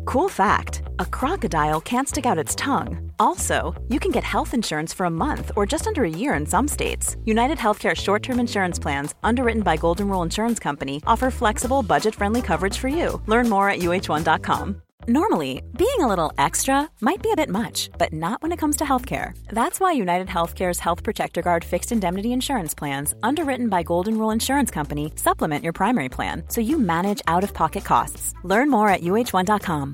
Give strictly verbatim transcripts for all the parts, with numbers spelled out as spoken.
Cool fact, a crocodile can't stick out its tongue. Also, you can get health insurance for a month or just under a year in some states. United Healthcare short-term insurance plans, underwritten by Golden Rule Insurance Company, offer flexible, budget-friendly coverage for you. Learn more at U H one dot com. Normally, being a little extra might be a bit much, but not when it comes to healthcare. That's why United Healthcare's Health Protector Guard fixed indemnity insurance plans, underwritten by Golden Rule Insurance Company, supplement your primary plan so you manage out-of-pocket costs. Learn more at U H one dot com.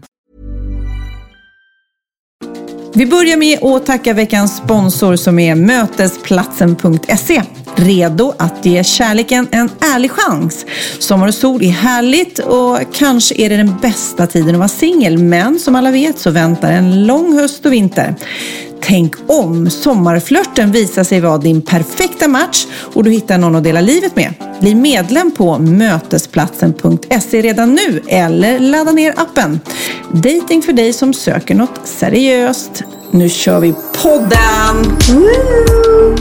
Vi börjar med att tacka veckans sponsor som är mötesplatsen punkt se. Redo att ge kärleken en ärlig chans. Sommar och sol är härligt och kanske är det den bästa tiden att vara singel. Men som alla vet så väntar en lång höst och vinter. Tänk om sommarflörten visar sig vara din perfekta match och du hittar någon att dela livet med. Bli medlem på mötesplatsen punkt se redan nu eller ladda ner appen. Dating för dig som söker något seriöst. Nu kör vi podden! Woo!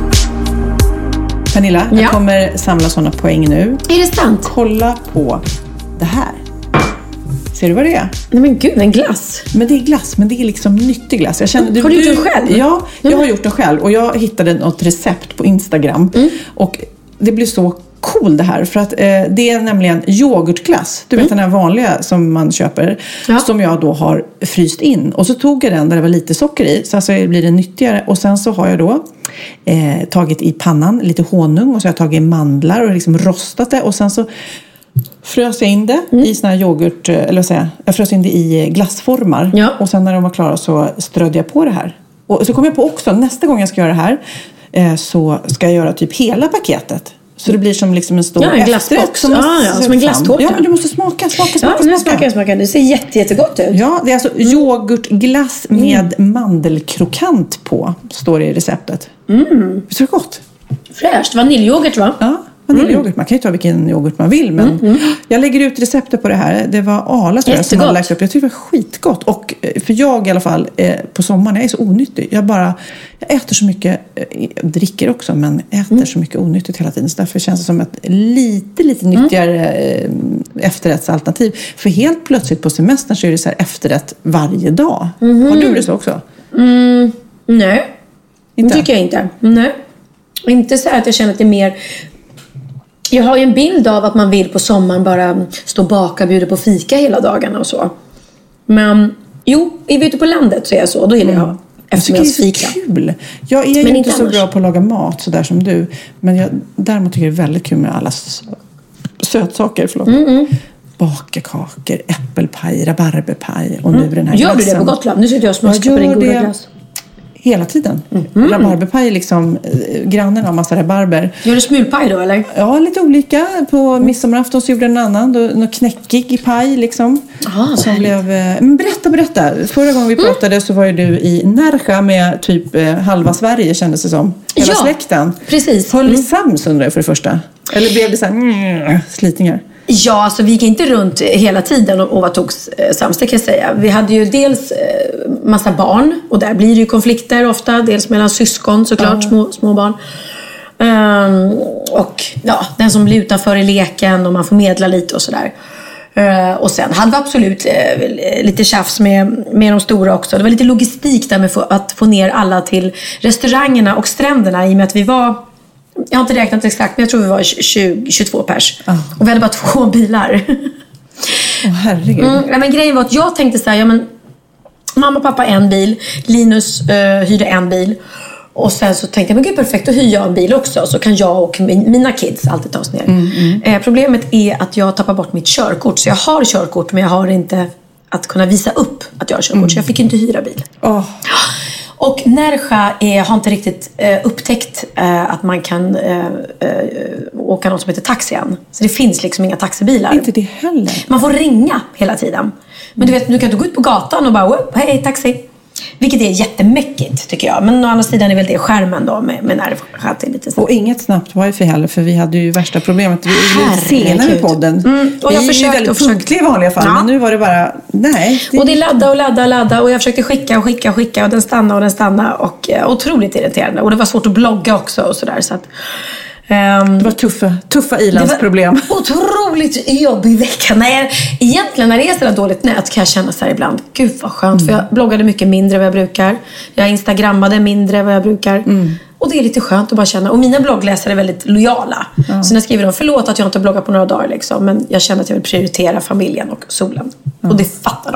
Pernilla, jag ja. kommer samla sådana poäng nu. Är det sant? Kolla på det här. Ser du vad det är? Nej men gud, en glass. Men det är glass, men det är liksom nyttig glass. Jag känner, mm. Har du, du gjort den själv? Ja, jag har gjort den själv. Och jag hittade något recept på Instagram. Mm. Och det blir så cool det här. För att eh, det är nämligen yoghurtglass. Du vet mm. den här vanliga som man köper. Ja. Som jag då har fryst in. Och så tog jag den där det var lite socker i. Så alltså blir det nyttigare. Och sen så har jag då eh, tagit i pannan lite honung. Och så har jag tagit mandlar och liksom rostat det. Och sen så frös jag in det mm. i såna här yoghurt, eller vad säger jag? Jag frös in det i glassformar. Ja. Och sen när de var klara så strödde jag på det här. Och så kom jag på också, nästa gång jag ska göra det här eh, så ska jag göra typ hela paketet. Så det blir som liksom en stor ja, en efterrätt. Som, ah, ja, som en glasstårta. Ja, men du måste smaka, smaka, smaka, ja, smaka. smaka, smaka. Det ser jätte, jättegott ut. Ja, det är alltså mm. yoghurtglass med mm. mandelkrokant på, står det i receptet. Mm. Visst är det gott? Fräscht, vaniljyoghurt va? Ja. Vaniljyoghurt. Man kan ju ta vilken yoghurt man vill. Men mm, mm. jag lägger ut receptet på det här. Det var Arla tror jag som hade lagt upp. Jag tycker det var skitgott. Och för jag i alla fall eh, på sommaren, jag är så onyttig. Jag bara, jag äter så mycket, eh, dricker också. Men äter mm. så mycket onyttigt hela tiden. Så därför känns det som ett lite, lite nyttigare eh, efterrättsalternativ. För helt plötsligt på semestern så är det så här efterrätt varje dag. Mm. Har du det så också? Mm, nej. Inte? Det tycker jag inte. Nej. Inte så att jag känner att det är mer... Jag har ju en bild av att man vill på sommaren bara stå och baka och bjuda på fika hela dagarna och så. Men jo, är vi ute på landet så är jag så. Då gillar jag mm. eftermiddagsfika. Jag tycker det är så kul. Jag är ju inte så annars. bra på att laga mat så där som du. Men jag däremot tycker det är väldigt kul med alla sötsaker. Förlåt. Mm, mm. Baka kakor, äppelpaj, rabarberpaj och nu mm. den här Gör glassen. du det på Gotland? Nu sitter jag och smaskar på din goda glass. Hela tiden. Mm. Rabarberpaj liksom, eh, grannen har massa rabarber. Gör du smulpaj då eller? Ja, lite olika. På mm. midsommarafton så gjorde en annan. Då, någon knäckig paj liksom. Ah, som blev, eh, men berätta, berätta. Förra gången vi mm. pratade så var ju du i Närja med typ eh, halva Sverige kändes det som. Hela ja, släkten. Precis. Höll mm. ni sams undrar jag för det första? Eller blev det så här mm, slitningar? Ja, alltså vi gick inte runt hela tiden och, och vad tog sams, det kan jag säga. Vi hade ju dels eh, massa barn och där blir det ju konflikter ofta. Dels mellan syskon såklart, mm. små, små barn. Um, och ja, den som blir utanför i leken och man får medla lite och sådär. Uh, och sen hade vi absolut uh, lite tjafs med, med de stora också. Det var lite logistik där med få, att få ner alla till restaurangerna och stränderna i och med att vi var... Jag har inte räknat exakt, men jag tror vi var tjugo tjugotvå pers. Oh. Och vi hade bara två bilar. Åh, oh, herregud. Mm, men grejen var att jag tänkte så här, ja men... Mamma och pappa en bil. Linus uh, hyrde en bil. Och sen så tänkte jag, men gud perfekt, då hyr jag en bil också. Så kan jag och min, mina kids alltid ta oss ner. Mm, mm. Eh, problemet är att jag tappar bort mitt körkort. Så jag har körkort, men jag har inte att kunna visa upp att jag har körkort. Mm. Så jag fick inte hyra bil. Oh. Och Närja är, har inte riktigt eh, upptäckt eh, att man kan eh, eh, åka något som heter taxi än. Så det finns liksom inga taxibilar. Inte det heller. Man får ringa hela tiden. Men du vet, du kan inte gå ut på gatan och bara, hej taxi. Vilket är jättemäckigt tycker jag. Men å andra sidan är väl det skärmen då med, med Närja till lite och inget snabbt wifi heller. För vi hade ju värsta problemet. Vi var lite senare i podden. Mm. Och jag vi försökte, är ju väldigt punktliga i vanliga fall. Ja. Men nu var det bara, nej. Det... Och det laddade och laddade och laddade. Och jag försökte skicka och skicka och skicka. Och den stannade och den stannade. Och uh, otroligt irriterande. Och det var svårt att blogga också och sådär. Så att, Um, det var tuffa, tuffa ilandsproblem. Det var otroligt jobbig vecka. Nej, egentligen när det är sådär dåligt nät kan jag känna så här ibland. Gud vad skönt, mm. för jag bloggade mycket mindre än vad jag brukar. Jag instagrammade mindre än vad jag brukar. Mm. Och det är lite skönt att bara känna. Och mina bloggläsare är väldigt lojala. Ja. Så när jag skriver dem, förlåt att jag inte bloggar på några dagar liksom, men jag känner att jag vill prioritera familjen och solen. Ja. Och det fattar de.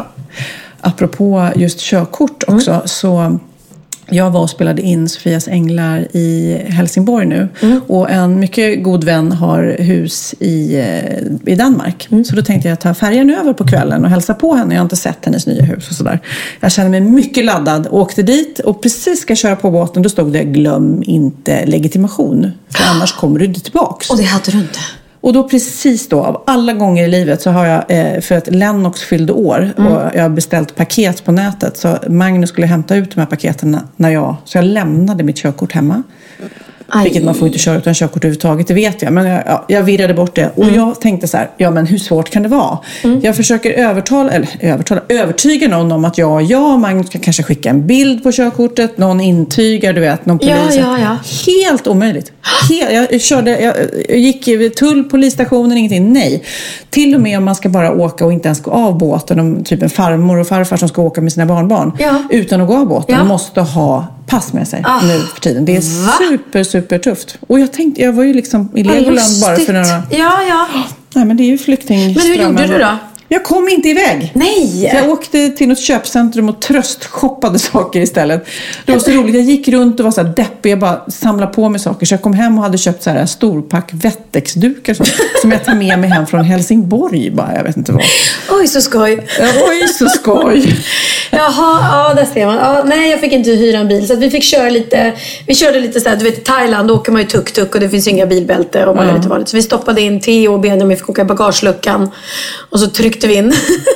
Apropå just körkort också, mm. så jag var och spelade in Sofias änglar i Helsingborg nu. Mm. Och en mycket god vän har hus i, i Danmark. Mm. Så då tänkte jag ta färjan över på kvällen och hälsa på henne. Jag har inte sett hennes nya hus och sådär. Jag kände mig mycket laddad. Åkte dit och precis ska köra på båten. Då stod det, glöm inte legitimation. För annars kommer du inte tillbaks. Och det hade du inte. Och då precis då, av alla gånger i livet så har jag, eh, för att Lennox fyllde år mm. och jag har beställt paket på nätet. Så Magnus skulle hämta ut de här paketen när jag, så jag lämnade mitt körkort hemma. Aj. Vilket man får inte köra utan körkort överhuvudtaget, det vet jag. Men jag, ja, jag virrade bort det. Och mm. jag tänkte så här, ja men hur svårt kan det vara? Mm. Jag försöker övertala, eller övertala, övertyga någon om att jag, jag Magnus kan kanske skicka en bild på körkortet. Någon intygar, du vet, någon polis. Ja, ja, ja. Helt omöjligt. Helt, jag, körde, jag, jag gick i tull, polisstationen, ingenting. Nej. Till och med om man ska bara åka och inte ens gå av båten. Om typ en farmor och farfar som ska åka med sina barnbarn. Ja. Utan att gå av båten. Ja. Måste ha pass med sig ah, nu för tiden. Det är va? super, super tufft. Och jag tänkte, jag var ju liksom i Legoland bara för några... Ja, ja. Nej, men det är ju flyktingströmmar. Men hur gjorde du då? Jag kom inte iväg. Nej! Jag åkte till något köpcentrum och tröstshoppade saker istället. Det var så roligt. Jag gick runt och var så här deppig. Jag bara samlade på mig saker. Så jag kom hem och hade köpt så här storpack Wettex-dukar som, som jag tar med mig hem från Helsingborg. Bara, jag vet inte vad. Oj, så skoj. Oj, så skoj. Jaha, ja, där ser man. Ja, nej, jag fick inte hyra en bil. Så att vi fick köra lite... Vi körde lite så här, du vet, i Thailand åker man ju tuk-tuk och det finns inga bilbälte och man ja. är lite vanligt. Så vi stoppade in Theo och Benjamin fick åka i bagageluckan. Och så tryckte vi in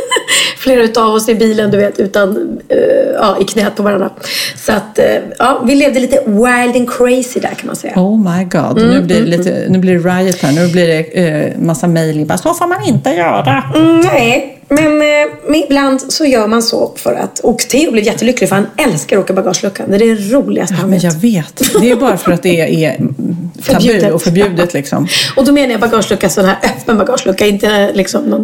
flera utav oss i bilen, du vet, utan uh, ja, i knät på varandra. Så att uh, ja, vi levde lite wild and crazy där, kan man säga. Oh my god, mm, nu, blir det lite, nu blir det riot här. Nu blir det uh, massa mejl. Bara, så får man inte göra. Mm, nej, men uh, ibland så gör man så för att... Och Theo blev jättelycklig för han älskar att åka bagageluckan. Det är det roligaste ja, han vet. Jag vet. Det är bara för att det är tabu förbjudet. och förbjudet liksom. Och då menar jag bagagelucka, sån här öppen bagagelucka, inte liksom någon...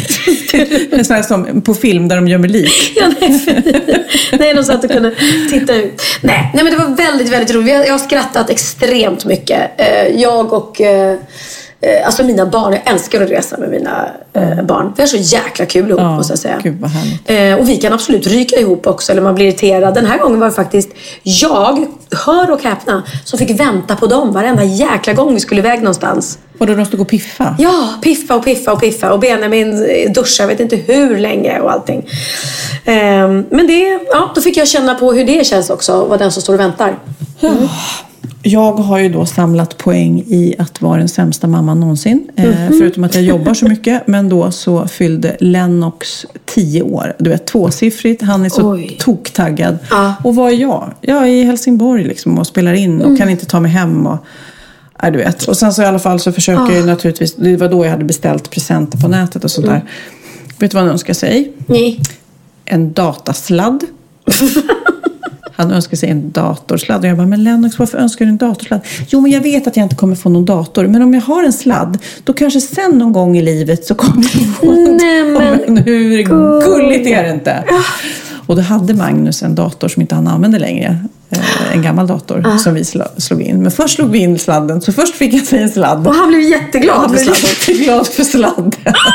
En sån här som på film där de gömmer lik. Ja, nej, nej, de satt och kunde titta ut. Nej, nej, men det var väldigt, väldigt roligt. Jag har skrattat extremt mycket. Jag och... Alltså mina barn, jag älskar att resa med mina mm. barn. Vi har så jäkla kul ihop, ja, måste jag säga. Gud vad härligt. Och vi kan absolut ryka ihop också, eller man blir irriterad. Den här gången var det faktiskt jag, hör och häpna, som fick vänta på dem varenda jäkla gång vi skulle iväg någonstans. Och då de stod och piffa? Ja, piffa och piffa och piffa. Och Benjamin duschar, jag vet inte hur länge och allting. Men det, ja, då fick jag känna på hur det känns också, vad den som står och väntar. Mm. Jag har ju då samlat poäng i att vara den sämsta mamman någonsin. Mm-hmm. Eh, förutom att jag jobbar så mycket. Men då så fyllde Lennox tio år. Du vet, tvåsiffrigt. Han är så Oj. toktaggad. Ah. Och vad är jag? Jag är i Helsingborg liksom och spelar in. Och mm. kan inte ta mig hem och... Ja, du vet. Och sen så i alla fall så försöker ah. jag naturligtvis... Det var då jag hade beställt presenter på nätet och sådär. Mm. Vet du vad han önskar sig? Nej. En datasladd. Han önskar sig en datorsladd. Och jag bara, men Lennox, varför önskar du en datorsladd? Jo, men jag vet att jag inte kommer få någon dator. Men om jag har en sladd, då kanske sen någon gång i livet så kommer jag få Nej, men, men hur gulligt är det inte? Och då hade Magnus en dator som inte han använde längre. En gammal dator uh. som vi slog in. Men först slog vi in sladden. Så först fick jag sig en sladd. Och han blev jätteglad han blev för sladden. Jätteglad för sladden.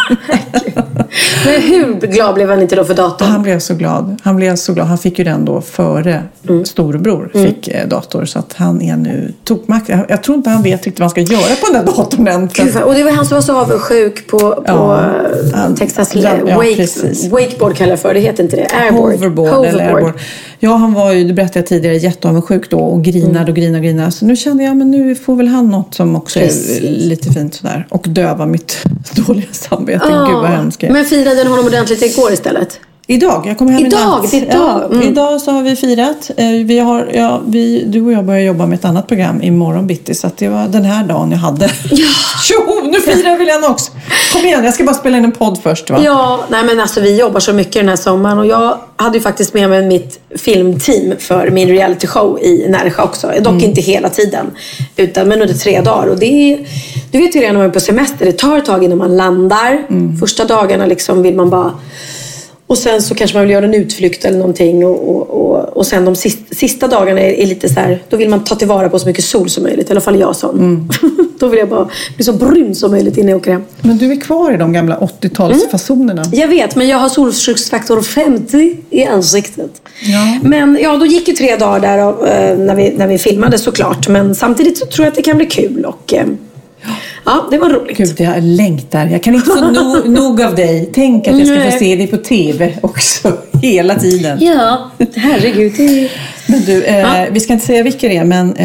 Men hur glad blev han inte då för datorn? Han blev så glad. Han blev så glad. Han fick ju den då före mm. storebror fick mm. dator. Så att han är nu tokmack. Jag, jag tror inte han vet riktigt vad han ska göra på den där datorn än. Gud, och det var han som var så avundsjuk på, på ja, han, Texas ja, ja, wake, wakeboard kallar för. Det heter inte det. Airboard. Hoverboard, Hoverboard. Eller airboard. Ja, han var ju, det berättade jag tidigare, jätteavundsjuk då och grinade mm. och grinade och grinade. Så nu kände jag, men nu får väl han något som också Precis. är lite fint sådär. Och döva mitt dåliga samvete. Oh. Gud vad hemskt. Men firade den honom ordentligt igår istället? Idag, jag kommer hem idag, i natt. Idag, ja, mm. idag så har vi firat. Vi har, ja, vi, du och jag börjar jobba med ett annat program imorgon bitti. Så att det var den här dagen jag hade. Ja. Tjo, nu firar vi den också. Kom igen, jag ska bara spela in en podd först, va? Ja, nej men alltså vi jobbar så mycket den här sommaren. Och jag hade ju faktiskt med mig mitt filmteam för min reality show i Närsjö också. Dock mm. inte hela tiden, utan men under tre dagar. Och det är, du vet ju redan när man är på semester, det tar ett tag innan man landar. Mm. Första dagarna liksom vill man bara... Och sen så kanske man vill göra en utflykt eller någonting. Och, och, och, och sen de sista, sista dagarna är, är lite så här... Då vill man ta tillvara på så mycket sol som möjligt. I alla fall jag sån. Mm. Då vill jag bara bli så brun som möjligt innan jag åker hem. Men du är kvar i de gamla åttiotalsfasonerna. Mm. Jag vet, men jag har solskyddsfaktor femtio i ansiktet. Ja. Men ja, då gick ju tre dagar där av, eh, när, vi, när vi filmade såklart. Men samtidigt så tror jag att det kan bli kul. Och... Eh, ja, det var roligt. Gud, jag längtar. Jag kan inte få no- nog av dig. Tänk att jag ska Nej. få se dig på tv också. Hela tiden. Ja, herregud. Det... Men du, eh, ja. vi ska inte säga vilka det är, men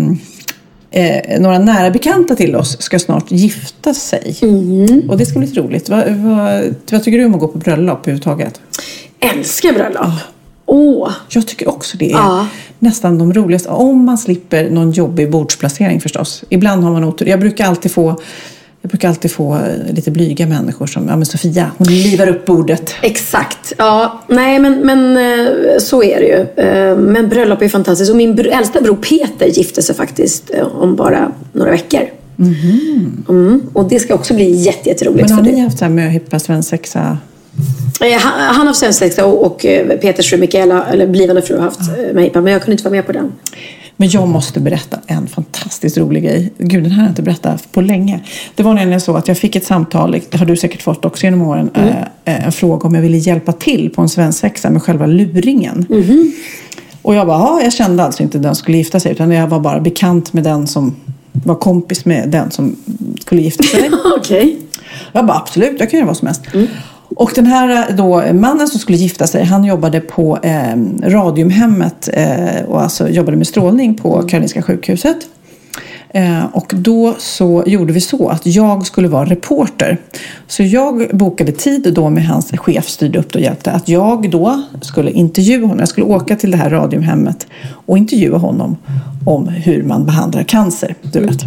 eh, eh, några nära bekanta till oss ska snart gifta sig. Mm. Och det ska bli lite roligt. Vad, vad, vad tycker du om att gå på bröllop överhuvudtaget? Älskar bröllop. Oh. Åh. Jag tycker också det är ja. nästan de roligaste. Om man slipper någon jobbig bordsplacering förstås. Ibland har man otur. Jag brukar alltid få, jag brukar alltid få lite blyga människor som, ja men Sofia, hon livar upp bordet. Exakt. Ja, nej men, men så är det ju. Men bröllop är fantastiskt. Och min äldsta bror Peter gifte sig faktiskt om bara några veckor. Mm. Mm. Och det ska också bli jätte, jätteroligt. Men har för ni det. haft så här möhippa svensexa? Han har svensexa och Peters fru Mikaela, eller blivande fru, har haft möhippa. Men jag kunde inte vara med på den. Men jag måste berätta en fantastiskt rolig grej. Gud, den här har jag inte berättat på länge. Det var nämligen så att jag fick ett samtal, det har du säkert fått också genom åren, mm. äh, en fråga om jag ville hjälpa till på en svensexa med själva luringen. Mm. Och jag bara, ja, jag kände alltså inte den skulle gifta sig, utan jag var bara bekant med den som var kompis med den som skulle gifta sig. Okej. Okay. Jag bara, absolut, jag kan göra vad som helst. Mm. Och den här då, mannen som skulle gifta sig, han jobbade på eh, Radiumhemmet eh, och alltså jobbade med strålning på Karolinska sjukhuset. Eh, och då så gjorde vi så att jag skulle vara reporter. Så jag bokade tid då med hans chef, styrde upp och hjälpte, att jag då skulle intervjua honom. Jag skulle åka till det här Radiumhemmet och intervjua honom om hur man behandlar cancer, du vet.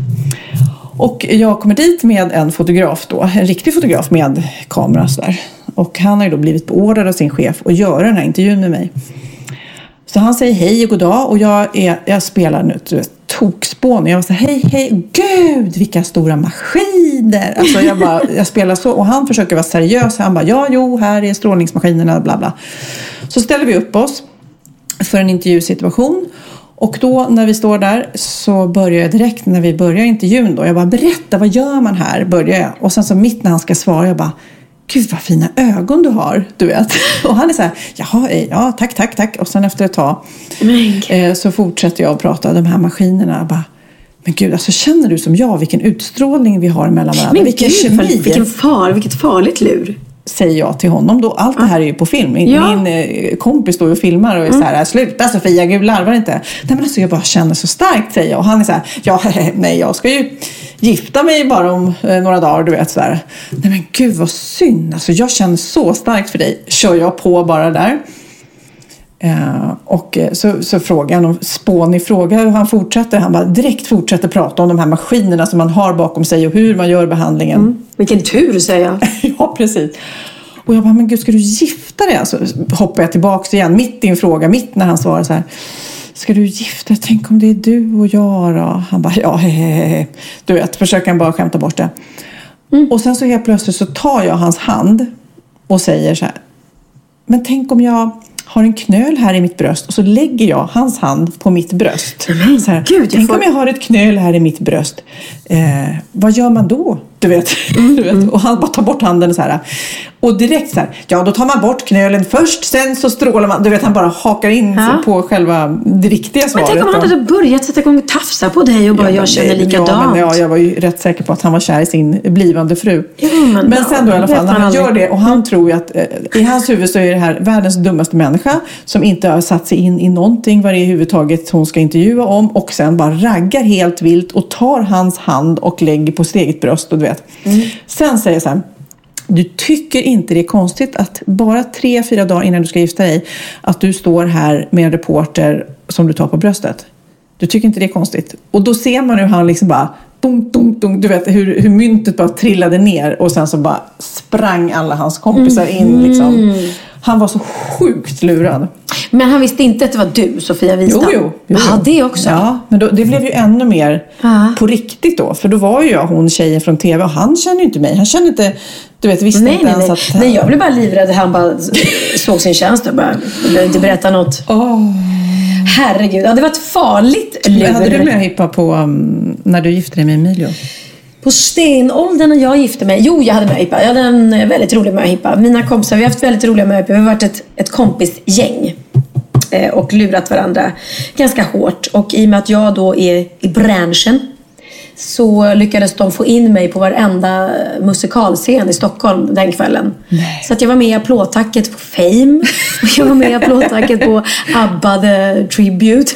Och jag kommer dit med en fotograf då, en riktig fotograf med kamera så där. Och han har ju då blivit beordrad av sin chef att göra den här intervjun med mig. Så han säger hej och god dag och jag, är, jag spelar nu ett tokspån. Jag var så hej, hej, gud vilka stora maskiner. Alltså jag, bara, jag spelar så och han försöker vara seriös. Han bara, ja, jo, här är strålningsmaskinerna, bla bla. Så ställer vi upp oss för en intervjusituation. Och då när vi står där så börjar jag direkt när vi börjar intervjun då. Jag bara, berätta, vad gör man här? Börjar jag. Och sen så mitt när han ska svara, jag bara, gud vad fina ögon du har, du vet. Och han är så här, jaha, ja, tack, tack, tack. Och sen efter ett tag eh, så fortsätter jag att prata om de här maskinerna. Jag bara, men gud, alltså känner du som jag vilken utstrålning vi har mellan varandra? Men vilken gud, kemi. Vilken far, vilket farligt lur. Säger jag till honom då. Allt det här är ju på film. Min, ja. min eh, kompis står och filmar och är mm. så här, sluta Sofia, gud larvar inte. Nej men alltså jag bara känner så starkt, säger jag. Och han är så här, ja nej jag ska ju gifta mig bara om eh, några dagar, du vet så här. Nej men gud vad synd. Alltså jag känner så starkt för dig. Kör jag på bara där. Uh, och så, så frågar han om spånig fråga och han fortsätter, han bara direkt fortsätter prata om de här maskinerna som man har bakom sig och hur man gör behandlingen. Mm. Vilken tur, säger jag. Ja, precis. Och jag bara, men gud, ska du gifta dig? Alltså hoppar jag tillbaka igen, mitt i en fråga, mitt när han svarar så här, ska du gifta dig? Tänk om det är du och jag då? Han bara, ja, hehehe. Du vet, försöker han bara skämta bort det. Mm. Och sen så helt plötsligt så tar jag hans hand och säger så här, men tänk om jag har en knöl här i mitt bröst och så lägger jag hans hand på mitt bröst. Men, så här, Gud, tänk får... om jag har ett knöl här i mitt bröst. Eh, vad gör man då? Du vet. Mm. du vet. Och han bara tar bort handen så här. Och direkt så här, ja då tar man bort knölen först, sen så strålar man. Du vet, han bara hakar in ja. på själva det riktiga svaret. Men tänk om han hade börjat sätta igång och tafsa på dig och bara, ja, jag känner likadant. Ja, men, ja, jag var ju rätt säker på att han var kär i sin blivande fru. Ja, men men sen då i alla fall, när han aldrig. gör det och han mm. tror ju att eh, i hans huvud så är det här världens dummaste människa som inte har satt sig in i någonting vad det är i huvudtaget hon ska intervjua om och sen bara raggar helt vilt och tar hans hand och lägger på sitt eget bröst och du vet. Mm. Sen säger jag så här, Du tycker inte det är konstigt att bara tre, fyra dagar innan du ska gifta dig att du står här med en reporter som du tar på bröstet. Du tycker inte det är konstigt. Och då ser man hur han liksom bara dunk, dunk, dunk. Du vet hur, hur myntet bara trillade ner och sen så bara sprang alla hans kompisar in liksom. Han var så sjukt lurad. Men han visste inte att det var du, Sofia Wistam? Jo, jo. jo. Ja, det också. Ja, men då, det blev ju ännu mer ja. på riktigt då. För då var ju jag hon tjejen från tv och han kände ju inte mig. Han kände inte, du vet, visste nej, inte nej, ens nej. att... Nej, jag blev bara livrädd. Han bara såg sin tjänst och bara ville inte berätta något. Oh. Herregud, ja, det var ett farligt lur. Hade du möhippa på um, när du gifte dig med Emilio? På stenåldern när jag gifte mig. Jo, jag hade möhippa. Jag hade en väldigt rolig möhippa. Mina kompisar, vi har haft väldigt roliga möhippor. Vi har varit ett, ett kompisgäng. Eh, och lurat varandra ganska hårt. Och i och med att jag då är i branschen så lyckades de få in mig på varenda musikalscen i Stockholm den kvällen. Nej. Så att jag var med i applådtacket på Fame. Jag var med i applådtacket på ABBA The Tribute.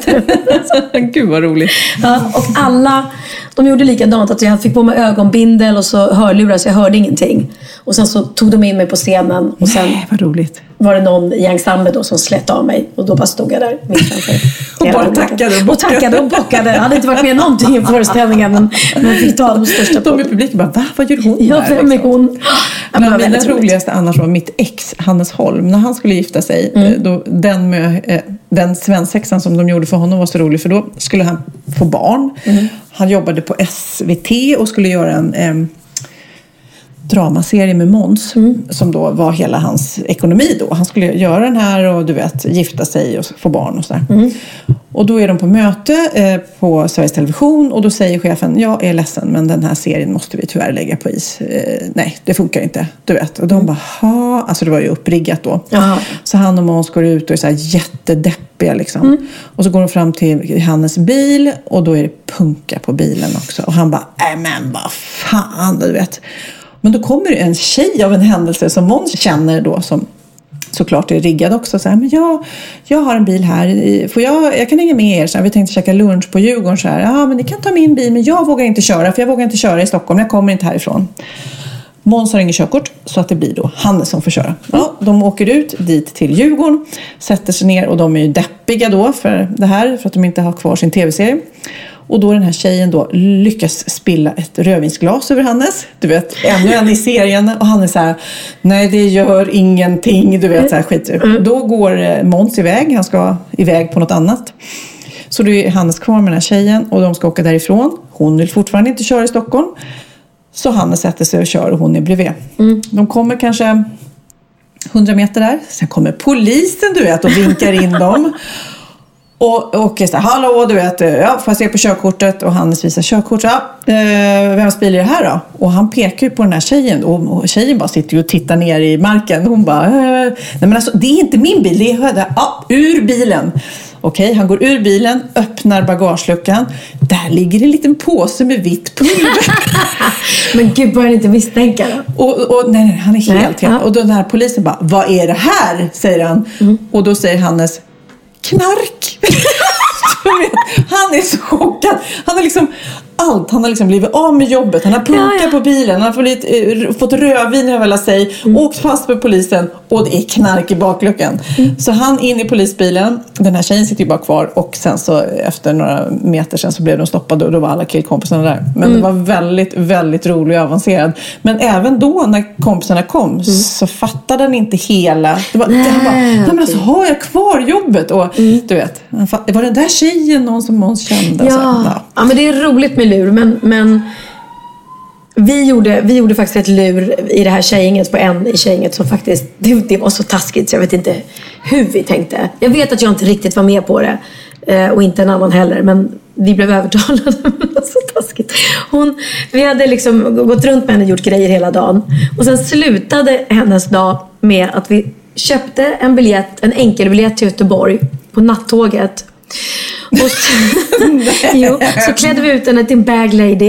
Gud vad roligt. Ja, och alla, de gjorde likadant. Att jag fick på mig ögonbindel och så hörlurar så jag hörde ingenting. Och sen så tog de in mig på scenen. Och sen Nej, vad roligt. var det någon i ensemble då som slet av mig. Och då bara stod jag där mitt framför. Och bara tackade och bockade. Och tackade och bockade. Jag hade inte varit med någonting i föreställningen. Men, men fick ta de största på. De i publiken bara, va? Vad gör hon Ja, där? vem är liksom? hon? Ja, Men mina roligaste annars var mitt ex, Hannes Holm. När han skulle gifta sig, mm. då, den, med, den svensexan som de gjorde för honom var så rolig. För då skulle han få barn. Mm. Han jobbade på S V T och skulle göra en... en dramaserie med Måns mm. som då var hela hans ekonomi då. Han skulle göra den här och du vet gifta sig och få barn och sådär. Mm. Och då är de på möte eh, på Sveriges Television och då säger chefen, jag är ledsen men den här serien måste vi tyvärr lägga på is. Eh, nej, det funkar inte, du vet. Och de mm. bara, ha, alltså det var ju uppriggat då. Aha. Så han och Måns går ut och är så här jättedeppiga liksom. Mm. Och så går de fram till Hannes bil och då är det punka på bilen också. Och han bara, nej men vad fan, du vet. Men då kommer det en tjej av en händelse som Måns känner då som såklart är riggad också. Så här, men jag, jag har en bil här. Får jag, jag kan hänga med er. Så här, vi tänkte käka lunch på Djurgården. Så här, ja, men ni kan ta min bil men jag vågar inte köra. För jag vågar inte köra i Stockholm. Jag kommer inte härifrån. Måns har ingen körkort så att det blir då Hannes som får köra. Ja, de åker ut dit till Djurgården. Sätter sig ner och de är ju deppiga då för det här. För att de inte har kvar sin tv-serie. Och då den här tjejen då lyckas spilla ett rödvinsglas över Hannes. Du vet, ännu en i serien. Och han är så här, nej det gör ingenting. Du vet, så här skit. Mm. Då går Måns iväg. Han ska iväg på något annat. Så då är Hannes kvar med den här tjejen. Och de ska åka därifrån. Hon vill fortfarande inte köra i Stockholm. Så Hannes sätter sig och kör och hon är bredvid. Mm. De kommer kanske hundra meter där. Sen kommer polisen, du vet, och vinkar in dem. Och, och så här, hallå, du vet, ja, får jag se på körkortet? Och Hannes visar körkort. Ja, eh, vems bil är det här då? Och han pekar ju på den här tjejen. Och, och tjejen bara sitter ju och tittar ner i marken. Hon bara, eh, nej men alltså, det är inte min bil. Det är ja, ur bilen. Okej, han går ur bilen, öppnar bagageluckan. Där ligger en liten påse med vitt pulver. Men gud, börjar inte misstänka då? Och, och nej, nej, han är helt, nej, helt. Ja. Och då den här polisen bara, vad är det här? Säger han. Mm. Och då säger Hannes, knark. Han är så chockad. Han har liksom allt. Han har liksom blivit av med jobbet. Han har punkat ja, ja. på bilen. Han har fått, eh, fått rödvin över sig. Mm. Åkt fast med polisen. Och det är knark i bakluckan. Mm. Så han in i polisbilen. Den här tjejen sitter ju bara kvar. Och sen så efter några meter sen så blev de stoppade. Och då var alla killkompisarna där. Men mm. det var väldigt, väldigt roligt och avancerad. Men även då när kompisarna kom. Mm. Så fattade den inte hela. Det var, nej, han bara, nej men alltså har jag kvar jobbet? Och mm. du vet. Var den där tjejen någon som Måns kände? Ja. Så, ja. ja, men det är roligt med lur. Men, men vi, gjorde, vi gjorde faktiskt ett lur i det här tjejgänget på en i tjejgänget som faktiskt, det, det var så taskigt så jag vet inte hur vi tänkte. Jag vet att jag inte riktigt var med på det. Eh, och inte en annan heller. Men vi blev övertalade. Det var så taskigt. Hon, vi hade liksom gått runt med henne och gjort grejer hela dagen. Och sen slutade hennes dag med att vi köpte en biljett, en enkelbiljett till Göteborg på nattåget. Och så, jo, så klädde vi ut henne till en bag lady.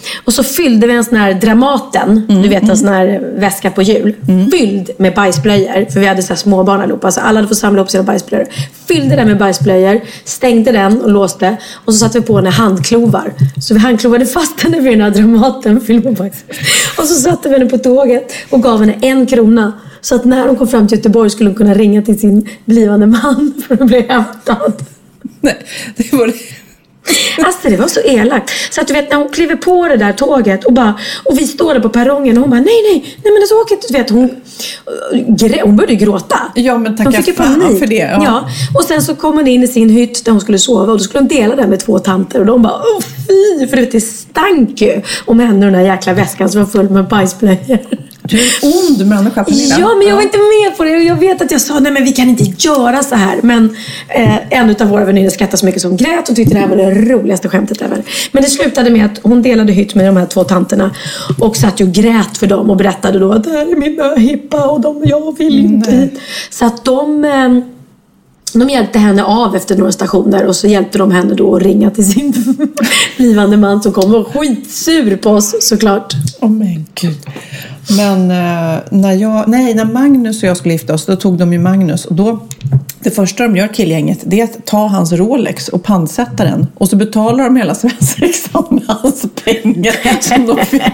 Och så fyllde vi en sån här Dramaten. Mm, du vet, en sån här väska på hjul. Mm. Fylld med bajsblöjor. För vi hade så här småbarn allihopa. Så alla hade fått samla upp sina bajsblöjor. Fyllde den med bajsblöjor. Stängde den och låste. Och så satte vi på henne handklovar. Så vi handklovade fast henne vid den här Dramaten. Fylld med bajs. Och så satte vi henne på tåget. Och gav henne en krona. Så att när hon kom fram till Göteborg skulle hon kunna ringa till sin blivande man. För att bli hämtad. Nej, det var det. Alltså det var så elakt. Så att du vet, när hon kliver på det där tåget och bara, och vi står där på perrongen och hon bara, nej, nej, nej men det så åker inte. Du vet, hon, hon började gråta. Ja, men tacka fan för det. Ja. Ja. Och sen så kom hon in i sin hytt där hon skulle sova och då skulle hon dela den med två tanter och de bara, åh fy, för det stank ju om henne och den där jäkla väskan som var full med bajsblöjor. Du är en ond människa, Pernilla. Ja, men jag var inte med på det. Jag vet att jag sa, nej men vi kan inte göra så här. Men eh, en av våra vänner skrattade så mycket som grät och tyckte det här var det roligaste skämtet ever. Men det slutade med att hon delade hytt med de här två tanterna. Och satt ju och grät för dem och berättade då att det här är mina hippa och de, jag vill inte hit. Så att de... Eh, De hjälpte henne av efter några stationer och så hjälpte de henne då att ringa till sin blivande man som kom och var skitsur på oss såklart. Åh oh, men gud. Men uh, när jag, nej, när Magnus och jag skulle gifta oss, då tog de ju Magnus och då, det första de gör, killgänget, det är att ta hans Rolex och pantsätta den och så betalar de hela svensexan med hans pengar som de fick.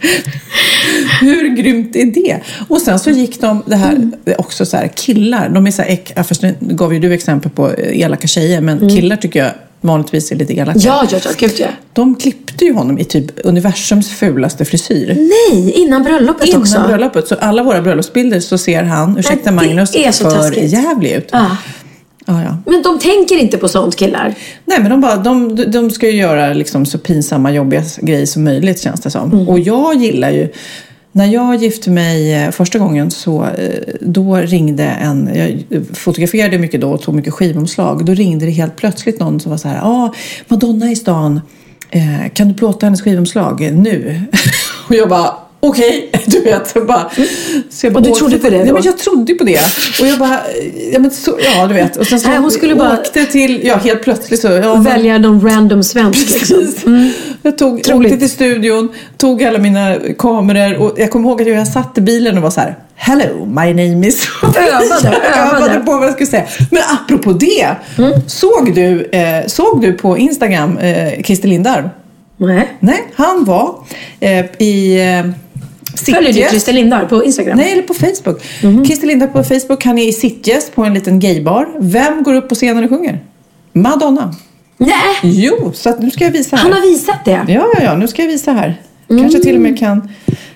Hur grymt är det? Och sen så gick de, det här mm. också så här, killar, de är så här, äck, först gav ju du exempel på elaka tjejer, men mm. killar tycker jag vanligtvis är lite elaka. Ja, ja, ja, gud ja. De klippte ju honom i typ universums fulaste frisyr. Nej, innan bröllopet innan också. Innan bröllopet, så alla våra bröllopsbilder så ser han, ursäkta Nej, Magnus, för jävlig ut. Ah. Ah, ja. Men de tänker inte på sånt, killar. Nej, men de, bara, de, de ska ju göra liksom så pinsamma, jobbiga grejer som möjligt, känns det som. Mm. Och jag gillar ju, när jag gifte mig första gången så då ringde en, jag fotograferade mycket då och tog mycket skivomslag. Då ringde det helt plötsligt någon som var så här, ja, ah, Madonna i stan, eh, kan du plåta hennes skivomslag nu? Och jag bara, okej, okay, du vet. Bara, så jag bara, och du trodde på det då? Ja, men jag trodde på det. Och jag bara, ja, men så, ja du vet. Och sen så Nej, hon skulle bara åkte till, ja helt plötsligt så. Ja, välja någon random svensk liksom. Mm. Jag tog, åkte till studion, tog alla mina kameror och jag kommer ihåg att jag satt i bilen och var så här, hello, my name is... Övade, övade på vad jag skulle säga. Men apropå det, mm. såg, du, eh, såg du på Instagram eh, Christer Lindarw? Nej. Nej, han var eh, i... Eh, Följer du Christer Lindarw på Instagram? Nej, eller på Facebook. Mm-hmm. Christer Lindarw på Facebook, han är i Sitges på en liten gaybar. Vem går upp på scenen och sjunger? Madonna. Nej. Jo, så att nu ska jag visa här. Han har visat det? Ja, ja, ja, nu ska jag visa här. Kanske mm. till och med kan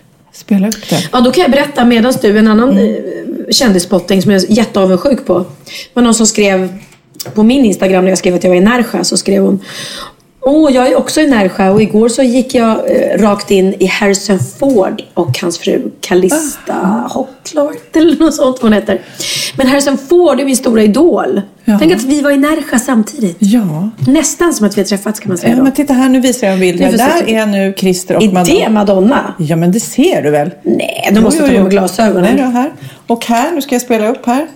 spela upp det. Ja, då kan jag berätta medan du, en annan mm. kändisspotting som jag är jätteavundsjuk på. Det var någon som skrev på min Instagram när jag skrev att jag var i Närsjö, så skrev hon: Åh, oh, jag är också i Närsjö och igår så gick jag eh, rakt in i Harrison Ford och hans fru Calista uh. Hocklart eller något sånt hon heter. Men Harrison Ford är min stora idol. Ja. Tänk att vi var i Närsjö samtidigt. Ja. Nästan som att vi har träffats, kan man säga. Ja, men titta här, nu visar jag en bild. Där se. Är nu Christer och är Madonna. Är det Madonna? Ja, men det ser du väl? Nej, du måste jo, jo, ta med glasögonen. Nej, då, här. Och här, nu ska jag spela upp här.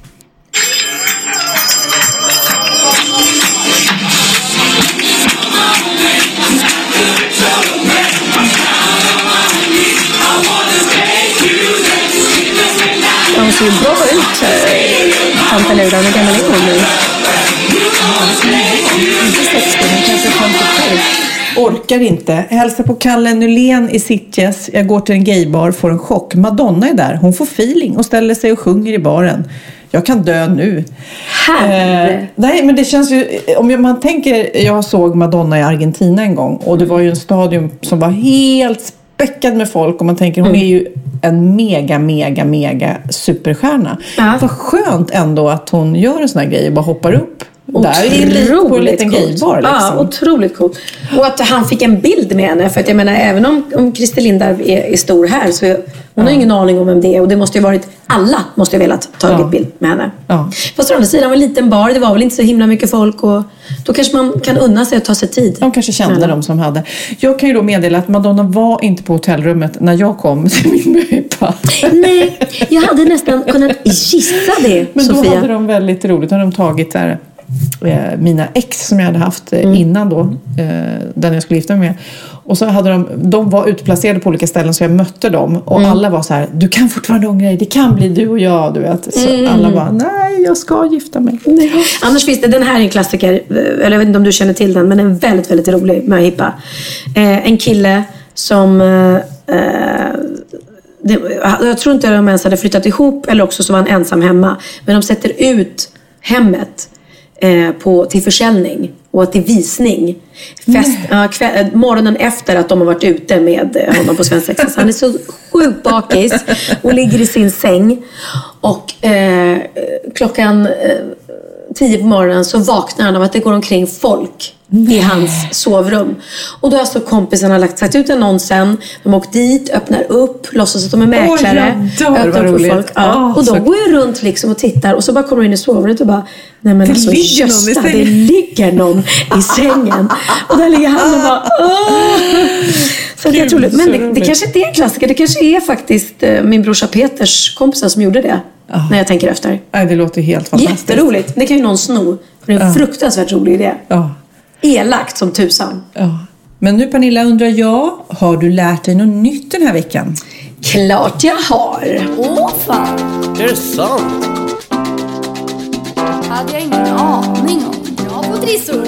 De ser ju bra ut, Tanta Laura. Hur gammal är hon nu? Inte sextio, men kanske femtiosju. Orkar inte. Hälsa på Kalle Nylén i Sitges. Jag går till en gaybar, får en chock. Madonna är där. Hon får feeling och ställer sig och sjunger i baren. Jag kan dö nu. Eh, nej, men det känns ju... Om man tänker... Jag såg Madonna i Argentina en gång. Och det var ju en stadion som var helt späckad med folk. Och man tänker, hon är ju en mega, mega, mega superstjärna. Ja. Vad skönt ändå att hon gör en sån här grej och bara hoppar upp. Där är lite på en liten gaybar liksom. Ja, otroligt coolt. Och att han fick en bild med henne. För att jag menar, även om, om Christer Lindarw är, är stor här, så hon ja. har ingen aning om vem det är. Och det måste ju varit, alla måste ju velat ta ja. en bild med henne. Ja. Fast å andra sidan var en liten bar, det var väl inte så himla mycket folk. Och då kanske man kan unna sig att ta sig tid. De kanske kände de som hade. Jag kan ju då meddela att Madonna var inte på hotellrummet när jag kom till min möjpa. Nej, jag hade nästan kunnat gissa det, men Sofia. då hade de väldigt roligt. Då hade de tagit där eh, mina ex som jag hade haft eh, Mm. innan då. Eh, den jag skulle gifta mig med. Och så hade de, de var utplacerade på olika ställen så jag mötte dem. Och Mm. alla var så här, du kan fortfarande ångra dig. Det kan bli du och jag, du vet. Så Mm. alla bara, nej jag ska gifta mig. Annars finns det, den här är en klassiker, eller jag vet inte om du känner till den, men en väldigt, väldigt rolig möhippa. Eh, en kille som, eh, det, jag tror inte de ens hade flyttat ihop, eller också så var han ensam hemma. Men de sätter ut hemmet eh, på, till försäljning och till visning. Fest, ja, kväll, morgonen efter att de har varit ute med honom på svensexa. Han är så sjukt bakis och ligger i sin säng. Och eh, klockan eh, tio på morgonen så vaknar han av att det går omkring folk i hans sovrum. Och då har alltså kompisarna lagt sagt ut annonsen. De har åkt dit, öppnar upp, låtsas att de är mäklare. Oj, jag dör, vad roligt. Folk. Ja. Ah, och då så... går jag runt liksom och tittar. Och så bara kommer de in i sovrummet och bara, nej men Det alltså ligger någon i Gösta, sängen. det ligger någon i sängen. Och där ligger han och bara, åh! Så det är troligt. Men det, det kanske inte är en klassiker. Det kanske är faktiskt eh, min brorsa Peters kompisar som gjorde det. Ah. När jag tänker efter. Nej, det låter helt fantastiskt. Jätteroligt. Det kan ju någon sno. För det är en Ja. fruktansvärt rolig idé. Ja. Elakt som tusan. Ja. Men nu Pernilla undrar jag, har du lärt dig något nytt den här veckan? Klart jag har. Åh fan, Är det sant? hade jag ingen aning om. Bra på trissor.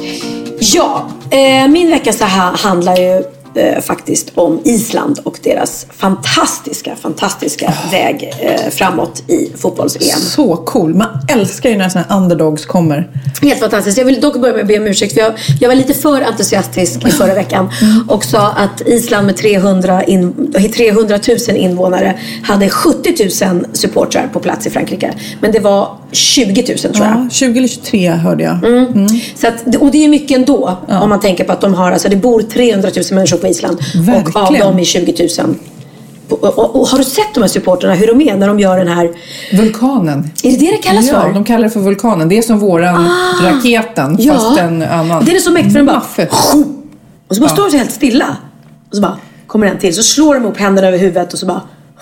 Ja, eh, min vecka så här handlar ju eh, faktiskt om Island och deras fantastiska, fantastiska väg eh, framåt i fotbolls-E M. Så cool. Man älskar ju när såna här underdogs kommer. Helt fantastiskt. Jag vill dock börja med att be om ursäkt. För jag, jag var lite för entusiastisk i förra veckan. Och sa att Island med trehundra, in, trehundratusen invånare hade sjuttio tusen supportrar på plats i Frankrike. Men det var tjugo tusen tror jag. Ja, tjugo eller tjugotre hörde jag. Mm. Mm. Så att, och det är mycket ändå. Ja. Om man tänker på att de har, alltså det bor trehundratusen människor på Island. Verkligen. Och av dem är tjugo tusen. Och, och, och har du sett de här supporterna, hur de är när de gör den här... Vulkanen. Är det det det kallas Ja, för? de kallar det för vulkanen. Det är som våran Ah. raketen, Ja. fast en annan. Det är så mäktigt för den bara... Maffet. Och så bara Ja. står de helt stilla. Och så bara kommer en till. Så slår de upp händerna över huvudet och så bara...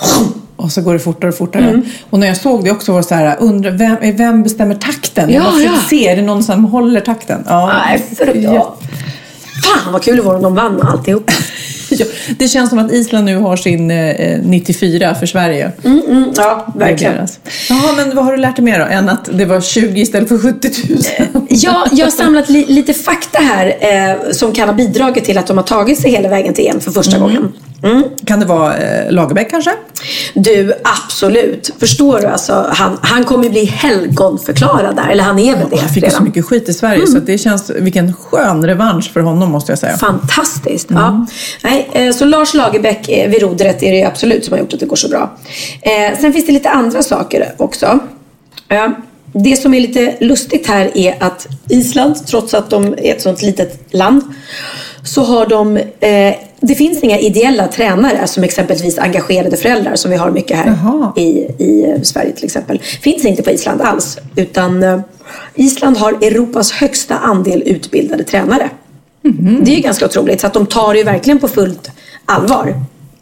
Och så går det fortare och fortare. Mm. Och när jag såg det också var det så här, undrar, vem, vem bestämmer takten? Ja, jag bara försökte ja. se, är det någon som håller takten? Ja. Nej, för ja. Fan vad kul det var om de vann alltihop. Ja, det känns som att Island nu har sin eh, nittiofyra för Sverige. Mm, mm, ja, verkligen. Jaha, men vad har du lärt dig mer då? Än att det var tjugo istället för sjuttio tusen? Ja, jag har samlat li- lite fakta här eh, som kan ha bidragit till att de har tagit sig hela vägen till E M för första mm. gången. Mm. Kan det vara eh, Lagerbäck kanske? Du, absolut. Förstår du? Alltså, han, han kommer ju bli helgonförklarad där. Eller han är väl det. Han fick ju så mycket skit i Sverige mm. så att det känns, vilken skön revansch för honom måste jag säga. Fantastiskt. Mm. Ja. Nej, eh, så Lars Lagerbäck eh, vid rodret är det absolut som har gjort att det går så bra. Eh, sen finns det lite andra saker också. Eh, det som är lite lustigt här är att Island, trots att de är ett sånt litet land, så har de, eh, det finns inga ideella tränare som exempelvis engagerade föräldrar som vi har mycket här i, i Sverige till exempel. Finns inte på Island alls, utan eh, Island har Europas högsta andel utbildade tränare. Mm. Det är ju ganska otroligt, så att de tar ju verkligen på fullt allvar.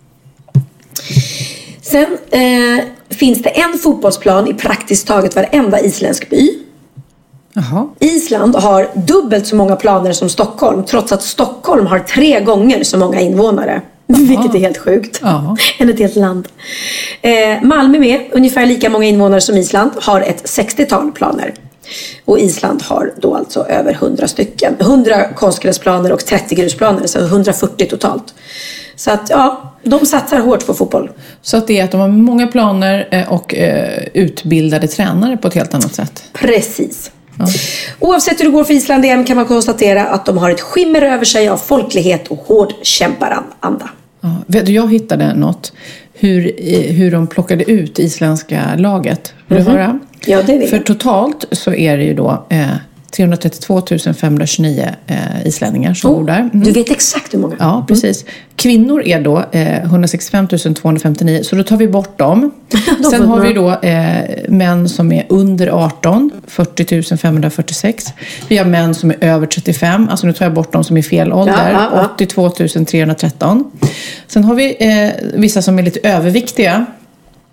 Sen eh, finns det en fotbollsplan i praktiskt taget varenda isländsk by. Jaha. Island har dubbelt så många planer som Stockholm, trots att Stockholm har tre gånger så många invånare. Jaha. Vilket är helt sjukt. Jaha. Än ett helt land. Eh, Malmö med ungefär lika många invånare som Island har ett sextiotal planer. Och Island har då alltså över hundra stycken. hundra konstgräsplaner och trettio grusplaner, så hundrafyrtio totalt. Så att ja, de satsar hårt på fotboll. Så att det är att de har många planer och eh, utbildade tränare på ett helt annat sätt. Precis. Ja. Oavsett hur det går för Island E M kan man konstatera att de har ett skimmer över sig av folklighet och hård kämparanda. Ja, vet du, jag hittade något hur, hur de plockade ut isländska laget. Vill du Mm-hmm. höra? Ja, det vill För jag. totalt så är det ju då eh, trehundratrettiotvå tusen femhundratjugonio eh, islänningar som Oh, bor där. Mm. Du vet exakt hur många. Ja, precis. Kvinnor är då eh, hundrasextiofem tusen tvåhundrafemtionio, så då tar vi bort dem. Sen har vi då eh, män som är under arton, fyrtio tusen femhundrafyrtiosex. Vi har män som är över trettiofem, alltså nu tar jag bort dem som är fel ålder, Ja, ja, ja. åttiotvå tusen trehundratretton. Sen har vi eh, vissa som är lite överviktiga.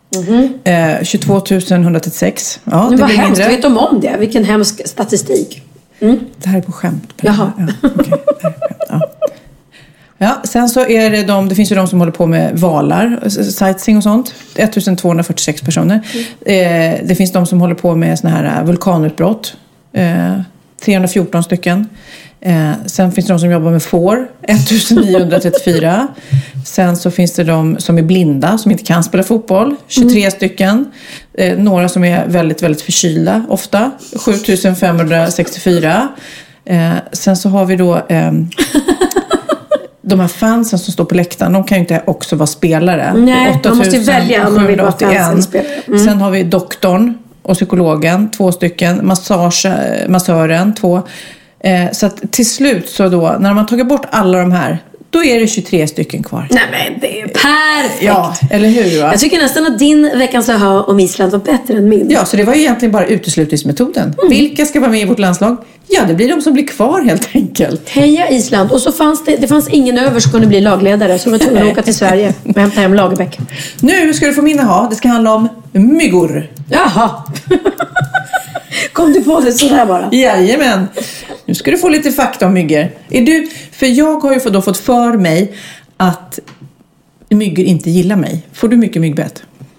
Mm-hmm. Eh, tjugotvå tusen etthundratrettiosex. Ja, det det var blir hemskt, mindre. vet de om det? Vilken hemsk statistik. Mm. Det här är på skämt. Jaha. Ja, okay. Det här är på skämt. Ja. Ja, sen så är det de, det finns ju de som håller på med valar, sightseeing och sånt. ettusentvåhundrafyrtiosex personer. Mm. Eh, det finns de som håller på med såna här vulkanutbrott. Eh, trehundrafjorton stycken. Eh, sen finns det de som jobbar med får. ettusenniohundratrettiofyra. Sen så finns det de som är blinda, som inte kan spela fotboll. tjugotre mm. stycken. Eh, några som är väldigt, väldigt förkylda ofta. sjutusenfemhundrasextiofyra. Eh, sen så har vi då... Eh, de här fansen som står på läktaren, de kan ju inte också vara spelare. Nej, man måste ju välja om man vill vara fansen spelare. Mm. Sen har vi doktorn och psykologen, två stycken. Massage, massören, två. Eh, så att till slut så då, när man tagit bort alla de här, då är det tjugotre stycken kvar. Nej men det är perfekt. Ja, eller hur va? Jag tycker nästan att din veckans aha om Island var bättre än min. Ja, så det var ju egentligen bara uteslutningsmetoden. Mm. Vilka ska vara med i vårt landslag? Ja, det blir de som blir kvar helt enkelt. Heja Island. Och så fanns det, det fanns ingen över som kunde bli lagledare. Så de var tvungna att åka till Sverige och hämta hem Lagerbäck. Nu ska du få min aha. Det ska handla om myggor. Jaha. Kom du på det sådär bara? Jajamän. Nu ska du få lite fakta om myggor. Är du, för jag har ju då fått för mig att myggor inte gillar mig. Får du mycket myggbett?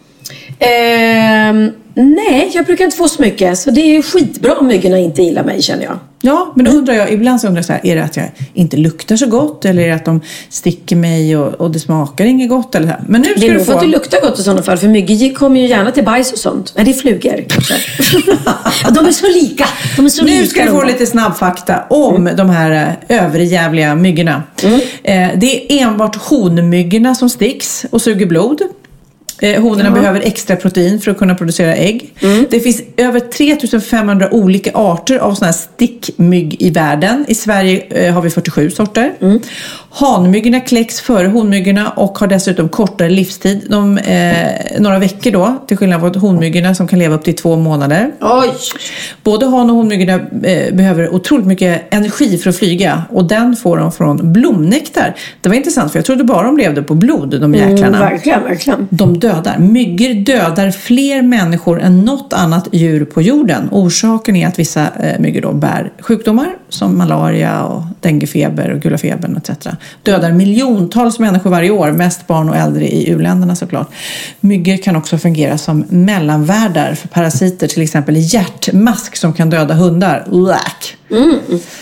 Ehm, nej, jag brukar inte få så mycket. Så det är ju skitbra om myggorna inte gillar mig, känner jag. Ja, men då undrar jag, ibland så undrar jag så här, är det att jag inte luktar så gott? Eller är det att de sticker mig och, och det smakar inget gott? Eller så här. Men nu ska det är du nog få... för att det luktar gott i sådana fall. För myggor kommer ju gärna till bajs och sånt. Nej, det är flugor kanske. De är så lika. De är så nu lika ska du få de. lite snabbfakta om mm. de här överjävliga myggorna. Mm. Eh, det är enbart honmyggorna som sticks och suger blod. Eh, honorna ja. behöver extra protein för att kunna producera ägg. Mm. Det finns över tre tusen femhundra olika arter av såna här stickmygg i världen. I Sverige eh, har vi fyrtiosju sorter. Mm. Hanmyggorna kläcks före honmyggorna och har dessutom kortare livstid. De, eh, några veckor då, till skillnad från honmyggorna som kan leva upp till två månader. Oj. Både han och honmyggorna eh, behöver otroligt mycket energi för att flyga. Och den får de från blomnektar. Det var intressant för jag trodde bara de levde på blod, de jäklarna. Mm, verkligen, verkligen. De dödar. Myggor dödar fler människor än något annat djur på jorden. Orsaken är att vissa eh, myggor då bär sjukdomar som malaria och denguefeber och gula febern et cetera. Dödar miljontals människor varje år, mest barn och äldre i u-länderna såklart. Myggor kan också fungera som mellanvärdar för parasiter, till exempel hjärtmask som kan döda hundar. Uäk. Mm,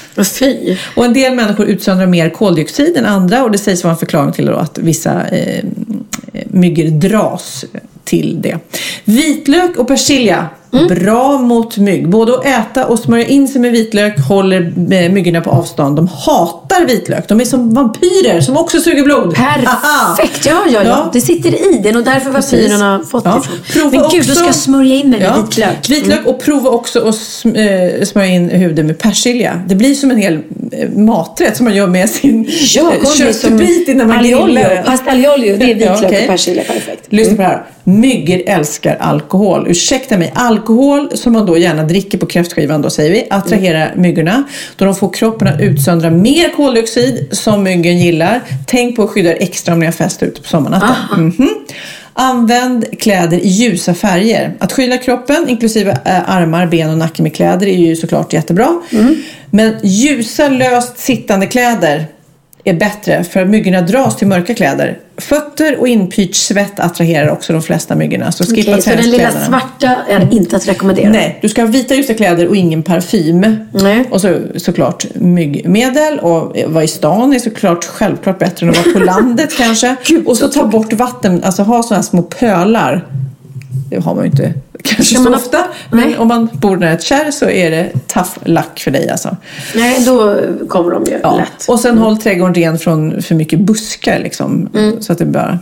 fy. Och en del människor utsöndrar mer koldioxid än andra och det sägs vara en förklaring till då att vissa eh, myggor dras till det. Vitlök och persilja. Mm. Bra mot mygg. Både att äta och smörja in sig med vitlök håller myggorna på avstånd. De hatar vitlök. De är som vampyrer som också suger blod. Perfekt. Ja, ja, ja. Det sitter i den och därför vampyrerna har fått ja. det ifrån. Men gud, också... då ska jag smörja in mig med ja. vitlök. Vitlök mm. och prova också att smörja in huden med persilja. Det blir som en hel maträtt som man gör med sin ja, köttbit innan man grillar. Pastagliolio, det är vitlök ja, okay. och persilja. Perfekt. Lyssna mm. på det här. Myggor älskar alkohol. Ursäkta mig, alkohol som man då gärna dricker på kräftskivan då säger vi, attraherar mm. myggorna. Då de får kroppen att utsöndra mer koldioxid som myggen gillar. Tänk på att skydda extra om ni har fest ute på sommarnatten. Mm-hmm. Använd kläder i ljusa färger. Att skylla kroppen, inklusive armar, ben och nacke med kläder är ju såklart jättebra. Mm. Men ljusa, löst sittande kläder är bättre för myggorna dras till mörka kläder. Fötter och inpyrt svett attraherar också de flesta myggorna. Så skippa okay, så den lilla svarta är inte att rekommendera? Nej, du ska ha vita ljusa kläder och ingen parfym. Nej. Och så, såklart myggmedel. Och vara i stan är såklart självklart bättre än att vara på landet kanske. Gud, och så ta bort vatten, alltså ha sådana små pölar. Det har man ju inte kanske så ofta. Ha... Men Nej. om man bor nära ett kärr så är det tough luck för dig alltså. Nej, då kommer de ju ja. lätt. Och sen mm. håll trädgården ren från för mycket buskar liksom. Mm. Så att det bara...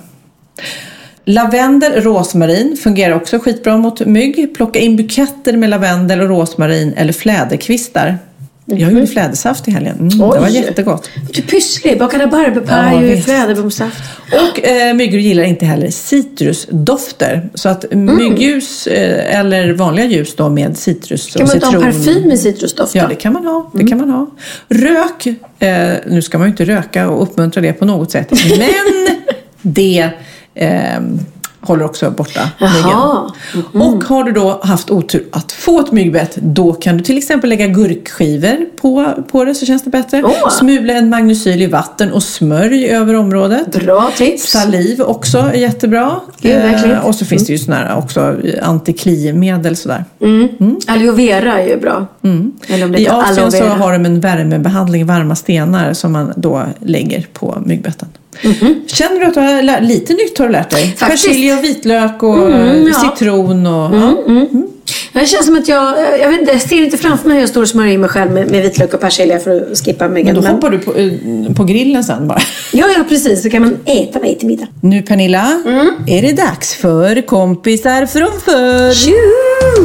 Lavendel, rosmarin fungerar också skitbra mot mygg. Plocka in buketter med lavendel och rosmarin eller fläderkvistar. Jag gjorde mm. flädersaft i helgen. Mm, det var jättegott. Du pysslig, bakade barberpaj ja, och fläderbomsaft. Och eh, myggor gillar inte heller citrusdofter. Så att mm. myggljus eh, eller vanliga ljus då med citrus och citron. Kan man ta en parfym med citrusdofter? Ja, det kan man ha. Det mm. kan man ha. Rök. Eh, nu ska man ju inte röka och uppmuntra det på något sätt. Men det... Eh, håller också borta Jaha. myggen. Mm. Och har du då haft otur att få ett myggbett, då kan du till exempel lägga gurkskivor på, på det så känns det bättre. Oh. Smula en magnesyl i vatten och smörj över området. Bra tips. Saliv också är jättebra. Gud, verkligen. Eh, och så finns det ju såna här också antiklimedel sådär. Mm. Mm. Aloe vera är ju bra. Mm. Eller om det I är Asien så vera. har de en värmebehandling, varma stenar som man då lägger på myggbetten. Mm-hmm. Känner du att du har lä- lite nytt har du lärt dig? Faktiskt. Persilja och vitlök och Mm, ja. citron och... Mm, ja. mm. Mm. Det känns som att jag, jag vet inte, jag ser inte framför mig hur jag står och smörjer in mig själv med, med vitlök och persilja för att skippa myggen. Men då hoppar du på, uh, på grillen sen bara. Ja, ja, precis. Så kan man äta mig till middag. Nu Pernilla, mm. är det dags för kompisar från förr. Tju!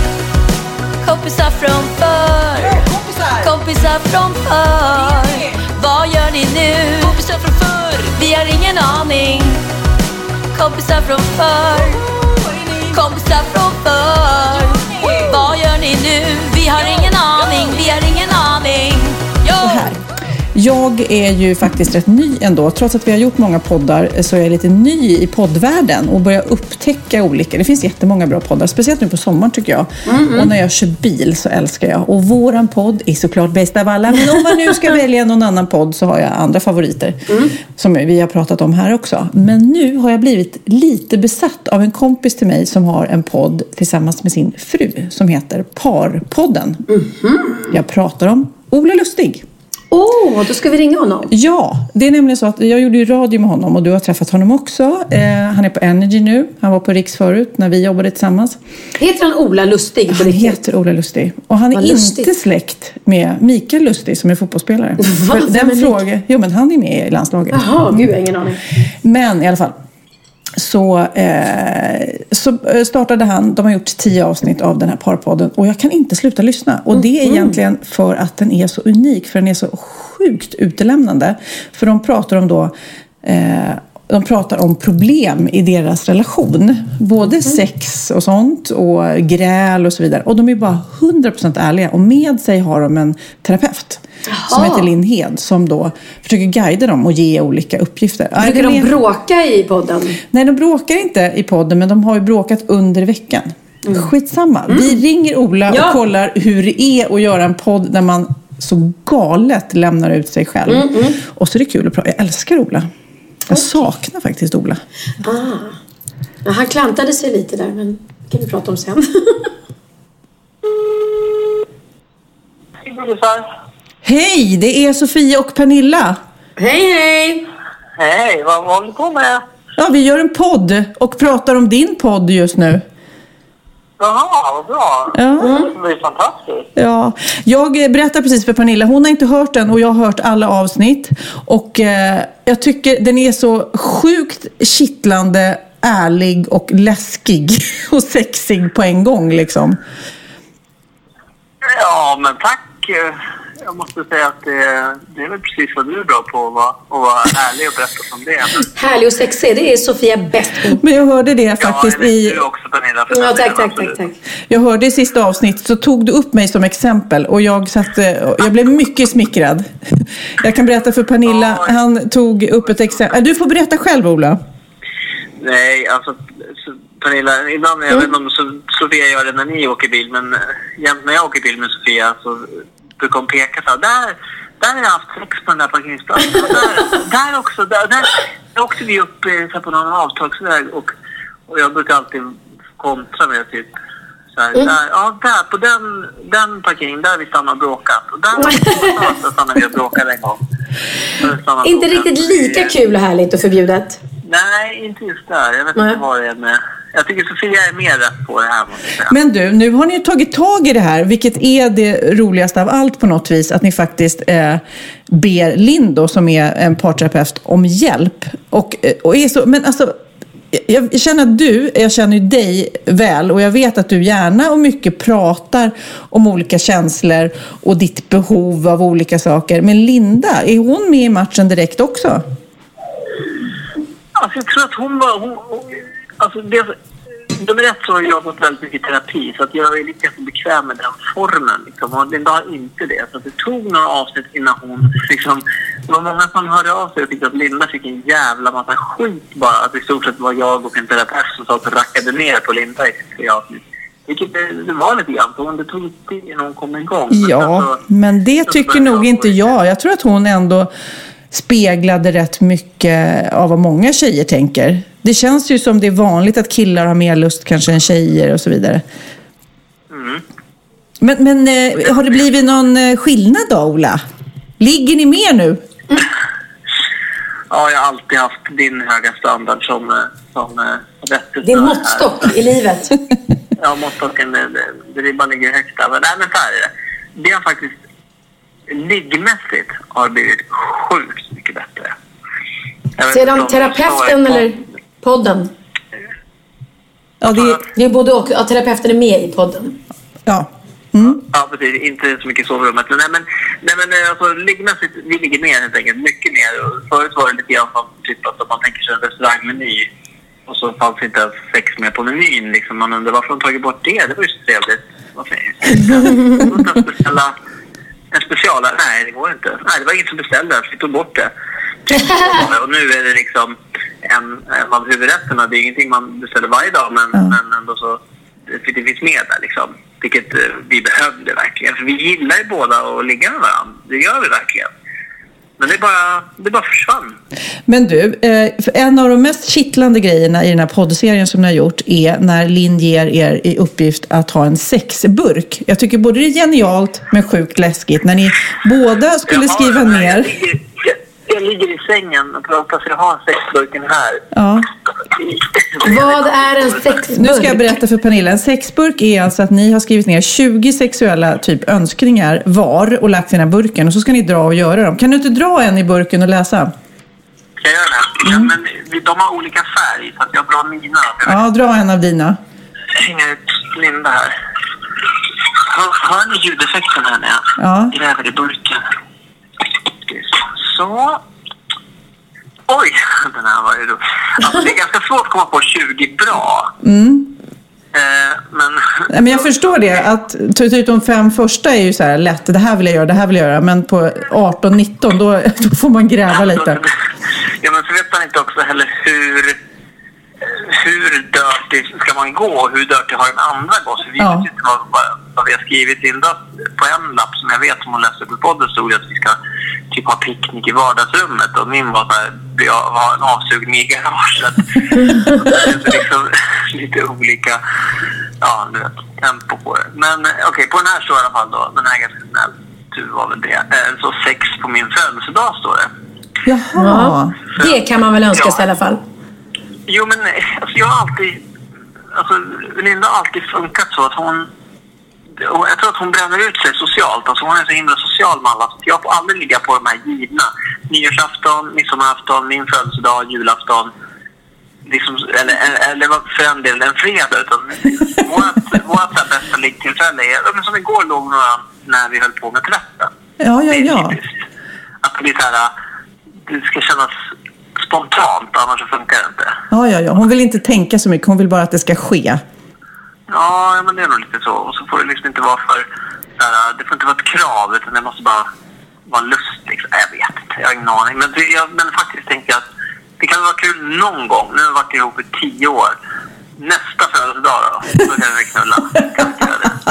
Kompisar från förr. Kompisar. Kompisar från förr. Vad gör ni nu? Kompisar från förr. Vi har ingen aning. Kompisar från förr. Kompisar från förr. Vad gör ni nu? Vi har ingen aning. Vi har ingen aning. Jo. Här. Jag är ju faktiskt rätt ny ändå. Trots att vi har gjort många poddar så är jag lite ny i poddvärlden och börjar upptäcka olika. Det finns jättemånga bra poddar, speciellt nu på sommaren tycker jag. Mm-hmm. Och när jag kör bil så älskar jag. Och våran podd är såklart bäst av alla. Men om man nu ska välja någon annan podd så har jag andra favoriter. Mm. Som vi har pratat om här också. Men nu har jag blivit lite besatt av en kompis till mig som har en podd tillsammans med sin fru som heter Parpodden. Mm-hmm. Jag pratar om Ola Lustig. Åh, oh, då ska vi ringa honom. Ja, det är nämligen så att jag gjorde ju radio med honom och du har träffat honom också. Eh, han är på Energy nu. Han var på Riks förut när vi jobbade tillsammans. Heter han Ola Lustig? Han riktigt? heter Ola Lustig. Och han är Vad inte lustigt. släkt med Mikael Lustig som är fotbollsspelare. Va? För den frågan, jo men han är med i landslaget. Jaha, gud jag har ingen aning. Men i alla fall. Så, eh, så startade han, de har gjort tio avsnitt av den här Parpodden och jag kan inte sluta lyssna. Och det är mm. egentligen för att den är så unik, för den är så sjukt utelämnande. För de pratar om då, eh, de pratar om problem i deras relation. Både mm. sex och sånt och gräl och så vidare. Och de är bara hundra procent ärliga och med sig har de en terapeut. Som Aha. heter Linn Hed som då försöker guida dem och ge olika uppgifter. Brukar de bråka i podden? Nej, de bråkar inte i podden men de har ju bråkat under veckan. Mm. Skitsamma. Mm. Vi ringer Ola ja. och kollar hur det är att göra en podd där man så galet lämnar ut sig själv. Mm, mm. Och så är det kul att prata. Jag älskar Ola. Jag okay. saknar faktiskt Ola. Ah. Ja, han klantade sig lite där men det kan vi prata om sen. Hej, det är Sofia och Pernilla. Hej, hej. Hej, vad håller du på med? Ja, vi gör en podd och pratar om din podd just nu. Jaha, vad bra. Ja. Mm. Det är fantastiskt. Ja, jag berättar precis för Pernilla. Hon har inte hört den och jag har hört alla avsnitt. Och eh, jag tycker den är så sjukt kittlande, ärlig och läskig och sexig på en gång liksom. Ja, men tack. Jag måste säga att det, det är väl precis vad du är bra på att vara, att vara ärlig och berätta om det. Härlig och sexig, det är Sofia bäst på. Men jag hörde det faktiskt ja, i... du också, Pernilla. För ja, tack, tack, tack, tack. Jag hörde i sista avsnitt så tog du upp mig som exempel och jag, satte, jag blev mycket smickrad. Jag kan berätta för Pernilla, ja. Han tog upp ett exempel. Du får berätta själv, Ola. Nej, alltså... Pernilla, ibland, jag mm. vet inte om Sofia gör det när ni åker bil, men jämt när jag åker bil med Sofia så brukar hon peka så här, där, där har jag haft sex på den där parkeringsplatsen. Och där, där också, där, där, där åkte vi upp så på någon avtagsväg och, och jag brukar alltid kontra med typ så här, mm. där, ja där, på den, den parkeringen, där vi stannar och bråkat. Och där, där stannar vi och bråkade en gång. Inte riktigt lika kul och härligt och förbjudet. Nej, inte just där. Jag vet inte vad det är med... Jag tycker Sofia är mer rätt på det här. Men du, nu har ni ju tagit tag i det här. Vilket är det roligaste av allt på något vis. Att ni faktiskt eh, ber Lindo, som är en parterapeut, om hjälp. Och, och är så... Men alltså... Jag, jag känner att du, jag känner ju dig väl. Och jag vet att du gärna och mycket pratar om olika känslor. Och ditt behov av olika saker. Men Linda, är hon med i matchen direkt också? Alltså jag tror att hon var... Hon, alltså det, de är rätt så har jag fått väldigt mycket terapi. Så att jag är lite bekväm med den formen. Liksom. Och Linda har inte det. Så att det tog några avsnitt innan hon liksom Det var många som hörde av sig och tyckte att Linda fick en jävla massa skit bara. Att i stort sett var jag och en terapeut som sa att rackade ner på Linda i tre avsnitt. Vilket det, det var lite grann, så det tog tid innan hon kom igång. Ja, alltså, men det tycker nog inte jag. Jag tror att hon ändå speglade rätt mycket av vad många tjejer tänker. Det känns ju som det är vanligt att killar har mer lust kanske än tjejer och så vidare. Mm. Men, men eh, har det blivit någon skillnad då, Ola? Ligger ni mer nu? Ja, jag har alltid haft din höga standard som, som rättesnör. Din måttstock i livet. Ja, måttstocken, det, det, det bara ligger högt där. Men, nej, men så här är det. Det har faktiskt liggmässigt har blivit sjukt mycket bättre. Sedan terapeuten eller podden? Ja, det, det är både och. Ja, terapeuten är med i podden. Ja. Mm. Ja, precis. Inte så mycket i sovrummet. Men, nej, men, nej, men alltså, liggmässigt, vi ligger mer helt enkelt. Mycket mer. Förut var det lite grann som typ att man tänker sig en restaurangmeny. Och så fanns inte ens sex med på menyn. Liksom. Man undrar varför de tagit bort det. Det var ju så trevligt. Varför inte en speciella... En specialare? Nej, det går inte. Nej, det var inget som beställde. Vi tog bort det. Och nu är det liksom en, en av huvudrätterna. Det är ingenting man beställer varje dag. Men, mm. men ändå så... Det, det finns med där liksom. Vilket eh, vi behövde verkligen. För vi gillar ju båda att ligga med varandra. Det gör vi verkligen. Men det är bara, det bara försvann. Men du, eh, för en av de mest kittlande grejerna i den här poddserien som ni har gjort är när Linn ger er i uppgift att ha en sexburk. Jag tycker både det är genialt men sjukt läskigt. När ni båda skulle Jaha, skriva nej, ner... Jag ligger, jag, jag ligger i sängen och pratar så jag har sexburken här. Ja. Vad är en sexburk? Nu ska jag berätta för Pernilla. En sexburk är alltså att ni har skrivit ner tjugo sexuella typ önskningar var och lagt i den här burken. Och så ska ni dra och göra dem. Kan du inte dra en i burken och läsa? Ska jag göra det? Mm. Ja, men de har olika färg så att jag drar mina. Ja, dra en av dina. Jag hänger ut Linda här. Hör, hör ni ljudeffekten här när jag ja. gräver i burken? Så... Oj, den här var ju då. Alltså, det är ganska svårt att komma på tjugo bra. Mm. Eh, men... men jag förstår det. Att typ de fem första är ju så här lätt. Det här vill jag göra, det här vill jag göra. Men på arton nitton då, då får man gräva lite. Ja, men så vet man inte också heller hur... Hur dirty ska man gå? Hur dirty har den andra gått? För vi ja. vet inte vad, vad vi har skrivit in då, på en lapp som jag vet som hon läste på podden stod att vi ska typ ha picknick i vardagsrummet. Och min var så här, jag var en avsugning i garaget. Det är liksom lite olika ja, du vet, tempo på det. Men okej, okay, på den här står i alla fall då, den här är ganska snäll. Du var väl det. Så sex på min födelsedag står det. Jaha. Så, det kan man väl önska ja. sig i alla fall. Jo, men alltså, jag har alltid... Alltså, Linda har alltid funkat så att hon... Jag tror att hon bränner ut sig socialt. Alltså, hon är så himla social med alla. Jag får aldrig ligga på de här givna. Nyårsafton, midsommarafton, min födelsedag, julafton. Liksom, eller, eller för en del en fredag. Utan vårt, vårt bästa liggtillfälle är... Men som igår låg några när vi höll på med tvätten. Ja, ja, ja. Att det blir så här... Det ska kännas... spontant, annars så funkar det inte. Ja, ja, ja. Hon vill inte tänka så mycket. Hon vill bara att det ska ske. Ja, men det är nog lite så. Och så får det liksom inte vara för... Såhär, det får inte vara ett krav, utan det måste bara vara lust. Liksom. Jag vet inte, jag har ingen aning. Men, det, jag, men faktiskt tänker jag att det kan vara kul någon gång. Nu har vi varit ihop i tio år. Nästa födelsedag då, då kan vi knulla. Kan vi göra det?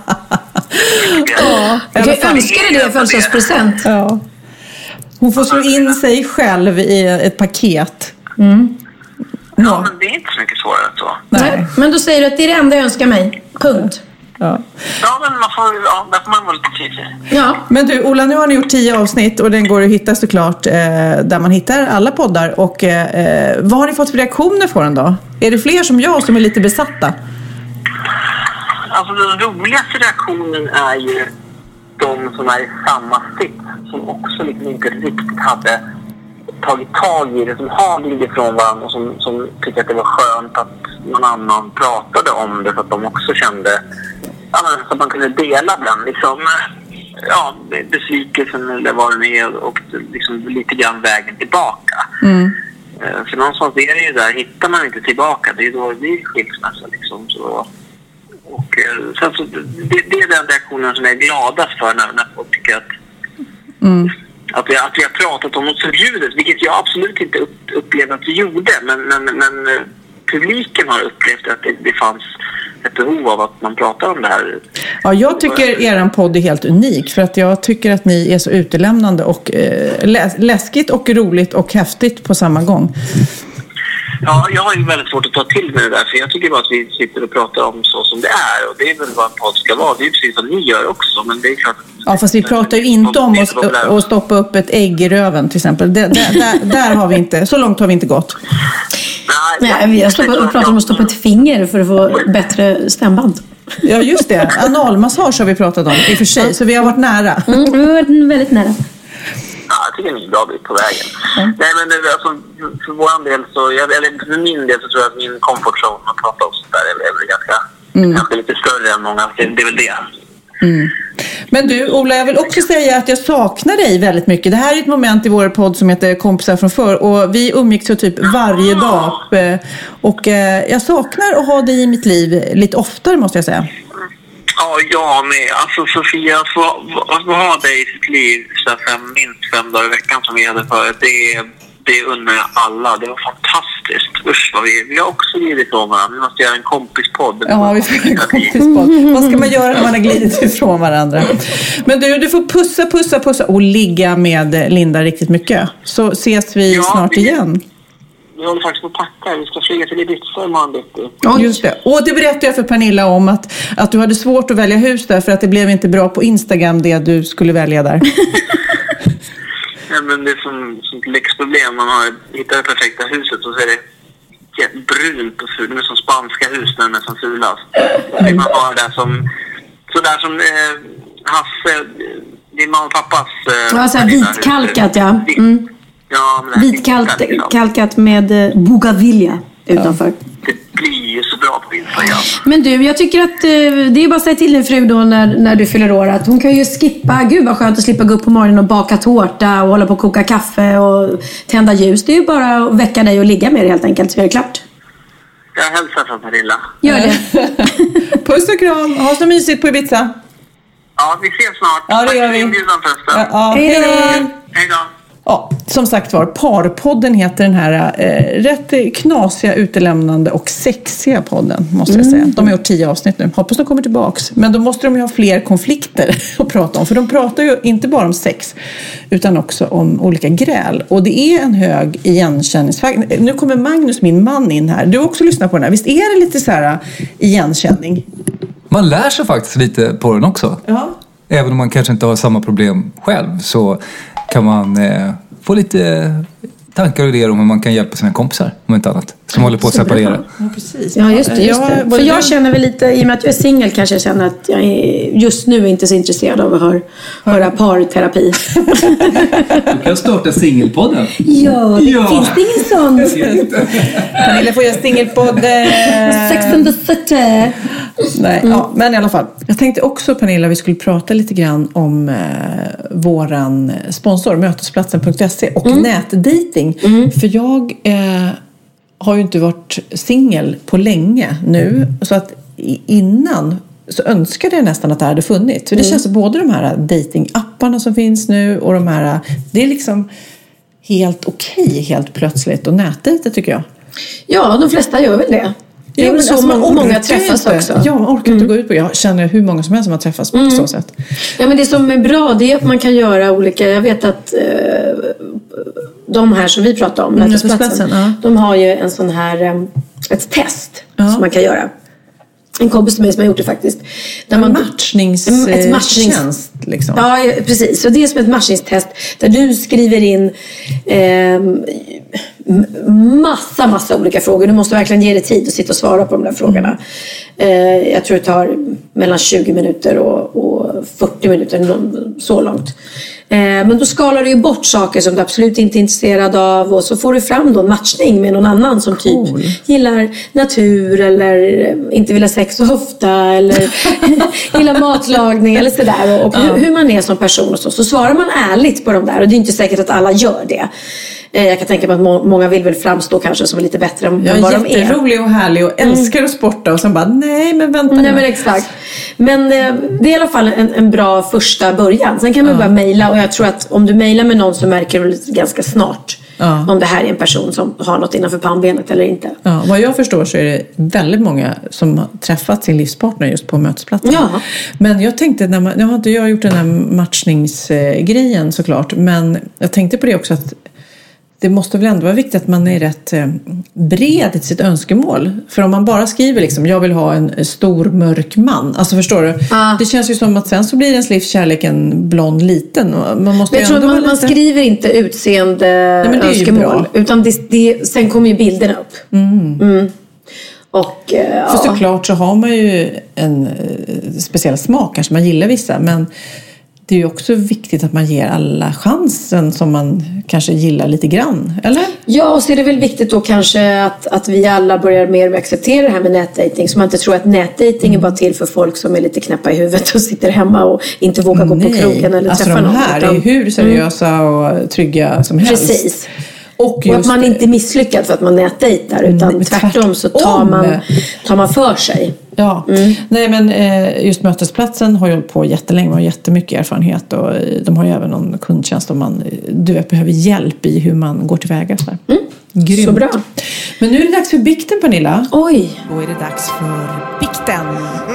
Ja, jag kan önska dig det i födelsedagspresent. Ja. Hon får slå in sig själv i ett paket. Mm. Ja, ja, men det är inte så mycket svårare än så. Nej. Men då säger du att det är det enda jag önskar mig. Punkt. Ja, ja men man får, ja, där får man vara lite tydlig. Ja. Men du, Ola, nu har ni gjort tio avsnitt och den går att hitta såklart eh, där man hittar alla poddar. Och eh, vad har ni fått för reaktioner på den då? Är det fler som jag som är lite besatta? Alltså den roligaste reaktionen är ju de som är i samma sitt, som också liksom inte riktigt hade tagit tag i det, som har glidit ifrån varandra och som, som tycker att det var skönt att någon annan pratade om det, för att de också kände ja, men, så att man kunde dela den liksom, ja, besvikelsen eller vad det är, och liksom lite grann vägen tillbaka. Mm. För någonstans är det ju där, hittar man inte tillbaka, det är då det är skilsmässa liksom. Så, och sen så, det, det är den reaktionen som jag är gladast för när, när folk tycker att mm. att vi, att vi har pratat om något förbjudet, vilket jag absolut inte upp, upplevde att vi gjorde. Men, men, men publiken har upplevt att det, det fanns ett behov av att man pratar om det här. Ja, jag tycker er podd är helt unik för att jag tycker att ni är så utelämnande och eh, läskigt och roligt och häftigt på samma gång. Ja, jag har ju väldigt svårt att ta till mig det där, för jag tycker bara att vi sitter och pratar om så som det är, och det är väl vad en podd ska vara. Det är ju precis vad ni gör också, men det är klart att... Ja, fast vi pratar ju inte om att, att stoppa upp ett ägg i röven till exempel. Där, där, där har vi inte, så långt har vi inte gått. Nej, Nej vi har stoppat, pratat om att stoppa ett finger för att få bättre stämband. Ja, just det. Analmassage har vi pratat om i och för sig, så vi har varit nära. Mm, vi har varit väldigt nära. Ja, jag tycker ni är bra bit på vägen. Mm. Nej, men alltså, för vår del så, eller för min del så tror jag att min comfort zone att prata om sånt där är väl ganska, mm. kanske lite större än många. Det är väl det. Mm. Men du, Ola, jag vill också säga att jag saknar dig väldigt mycket. Det här är ett moment i vår podd som heter Kompisar från förr, och vi umgicks så typ varje dag. Och jag saknar att ha dig i mitt liv lite oftare, måste jag säga. Ja, jag med. Alltså Sofia, att ha dig i sitt liv så fem, minst fem dagar i veckan som vi hade förut, det, det undrar jag alla. Det var fantastiskt. Usch vad vi, vi har också glidit ifrån varandra. Vi måste göra en kompispodd. Ja, vi får en kompispodd. Vad ska man göra när man har glidit ifrån varandra? Men du, du får pussa, pussa, pussa och ligga med Linda riktigt mycket. Så ses vi ja, snart vi... igen. Vi håller faktiskt på att packa. Vi ska flyga till Ibiza imorgon bitti. Just det. Och det berättade jag för Pernilla om att, att du hade svårt att välja hus där för att det blev inte bra på Instagram det du skulle välja där. Ja, men det är som, som ett lyxproblem. Man har hittat det perfekta huset och så är det brunt och fult. Det är som spanska hus när det är som fulast. Mm. Man har det som sådär som eh, Hasse, din mamma och pappas eh, ja, så här vitkalkat, ja. Mm. Ja, vitkalkat med eh, Bougainvillea utanför. Ja. Det blir ju så bra på Instagram. Men du, jag tycker att eh, det är bara att säga till din fru då när, när du fyller år att hon kan ju skippa, gud vad skönt att slippa gå upp på morgonen och baka tårta och hålla på och koka kaffe och tända ljus. Det är ju bara att väcka dig och ligga med det helt enkelt, så är det klart. Jag hälsar från Pernilla. Gör det. Puss och kram, ha så mysigt på Ibiza. Ja, vi ses snart. Ja, det gör vi. Ja, ja. Hej då. Hej då. Ja, som sagt var, Parpodden heter den här eh, rätt knasiga, utelämnande och sexiga podden, måste jag säga. De har gjort tio avsnitt nu. Hoppas de kommer tillbaks. Men då måste de ju ha fler konflikter att prata om. För de pratar ju inte bara om sex, utan också om olika gräl. Och det är en hög igenkänningsfaktor. Nu kommer Magnus, min man, in här. Du har också lyssnat på den här. Visst är det lite så här igenkänning? Man lär sig faktiskt lite på den också. Ja. Även om man kanske inte har samma problem själv, så kan man eh, få lite tankar och idéer om hur man kan hjälpa sina kompisar, om inte annat, som håller på att separera. Ja, precis. Ja, just det. Just det. För jag känner väl lite, i och med att jag är singel, kanske jag känner att jag är just nu inte så intresserad av att höra, höra parterapi. Du kan starta singelpodden. Ja, det ja. Finns det ingen sån? Pernilla får göra singelpodd. Sex and the City. Nej, mm. ja, men i alla fall. Jag tänkte också, Pernilla, vi skulle prata lite grann om eh, våran sponsor, mötesplatsen punkt se och mm. nätdating. Mm. För jag eh, har ju inte varit singel på länge nu. Så att innan så önskade jag nästan att det hade funnits. För det mm. känns både de här datingapparna som finns nu och de här, det är liksom helt okej helt plötsligt och nätdejta, tycker jag. Ja, de flesta gör väl det. Det är ja, väl så alltså, många, många träffas inte. också. Ja, man orkar mm. inte gå ut på. Jag känner hur många som helst som har träffats på mm. så sätt. Ja, men det som är bra, det är att man kan göra olika. Jag vet att eh, de här som vi pratar om, mötesplatsen, ja. de har ju en sån här eh, ett test ja. Som man kan göra. En kompis med mig som har gjort det faktiskt. Där man, matchnings, ett matchnings liksom. Ja, precis. Så det är som ett matchningstest där du skriver in eh, massa, massa olika frågor. Du måste verkligen ge dig tid att sitta och svara på de där frågorna. Eh, jag tror det tar mellan tjugo minuter och, och fyrtio minuter, så långt. Eh, men då skalar du ju bort saker som du absolut inte är intresserad av, och så får du fram då en matchning med någon annan som typ cool. Gillar natur eller inte vill ha sex så ofta eller gillar matlagning eller sådär, och, och hur, hur man är som person och så. Så svarar man ärligt på de där, och det är inte säkert att alla gör det. Jag kan tänka mig att må- många vill väl framstå kanske som lite bättre än jag vad är de är. Jätterolig och härlig och älskar mm. att sporta och sen bara, nej men vänta. Nej men exakt. Men eh, det är i alla fall en, en bra första början. Sen kan man ja. bara mejla, och jag tror att om du mejlar med någon så märker du ganska snart ja. om det här är en person som har något innanför pannbenet eller inte. Ja, vad jag förstår så är det väldigt många som har träffat sin livspartner just på mötesplatsen. Ja. Men jag tänkte, när man, jag har inte jag gjort den här matchningsgrejen såklart, men jag tänkte på det också att det måste väl ändå vara viktigt att man är rätt bred i sitt önskemål. För om man bara skriver liksom, jag vill ha en stor mörk man. Alltså förstår du? Ah. Det känns ju som att sen så blir ens livskärlek en blond liten. Man måste jag tror man, lite... man skriver inte utseende Nej, önskemål. Utan det, det, sen kommer ju bilderna upp. Mm. Mm. Och, för ja. såklart så har man ju en speciell smak. Kanske man gillar vissa. Men det är ju också viktigt att man ger alla chansen som man kanske gillar lite grann, eller? Ja, och så är det väl viktigt då kanske att, att vi alla börjar mer med acceptera det här med nätdating. Så man inte tror att nätdating mm. är bara till för folk som är lite knäppa i huvudet och sitter hemma och inte vågar gå Nej. på krogen eller alltså träffa någon. Alltså de här utan, är ju hur seriösa mm. och trygga som helst. Precis. Och, och att man inte är misslyckad för att man nätdejtar, utan mm, tvärtom så tar man, tar man för sig. Ja, mm. nej men just mötesplatsen har ju hållit på jättelänge och har jättemycket erfarenhet, och de har ju även någon kundtjänst om man du vet, behöver hjälp i hur man går tillväga. Så, mm. Grymt. Så bra. Men nu är det dags för bikten, Pernilla. Oj. Då är det dags för bikten.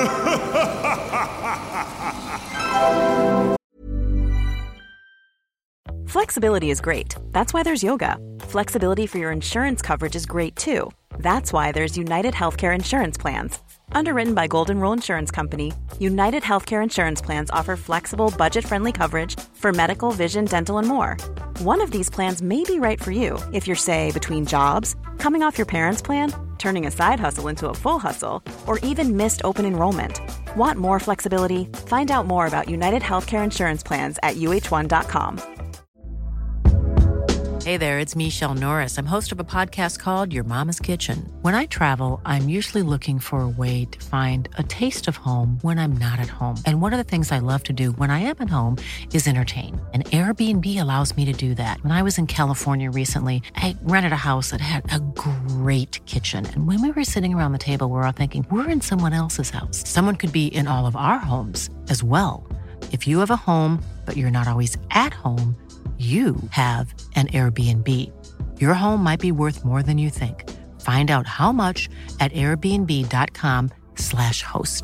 Flexibility is great. That's why there's yoga. Flexibility for your insurance coverage is great too. That's why there's United Healthcare Insurance Plans. Underwritten by Golden Rule Insurance Company, United Healthcare Insurance Plans offer flexible, budget-friendly coverage for medical, vision, dental, and more. One of these plans may be right for you if you're, say, between jobs, coming off your parents' plan, turning a side hustle into a full hustle, or even missed open enrollment. Want more flexibility? Find out more about United Healthcare Insurance Plans at U H one dot com. Hey there, it's Michelle Norris. I'm host of a podcast called Your Mama's Kitchen. When I travel, I'm usually looking for a way to find a taste of home when I'm not at home. And one of the things I love to do when I am at home is entertain. And Airbnb allows me to do that. When I was in California recently, I rented a house that had a great kitchen. And when we were sitting around the table, we were all thinking, we're in someone else's house. Someone could be in all of our homes as well. If you have a home, but you're not always at home, you have an Airbnb. Your home might be worth more than you think. Find out how much at airbnb.com slash host.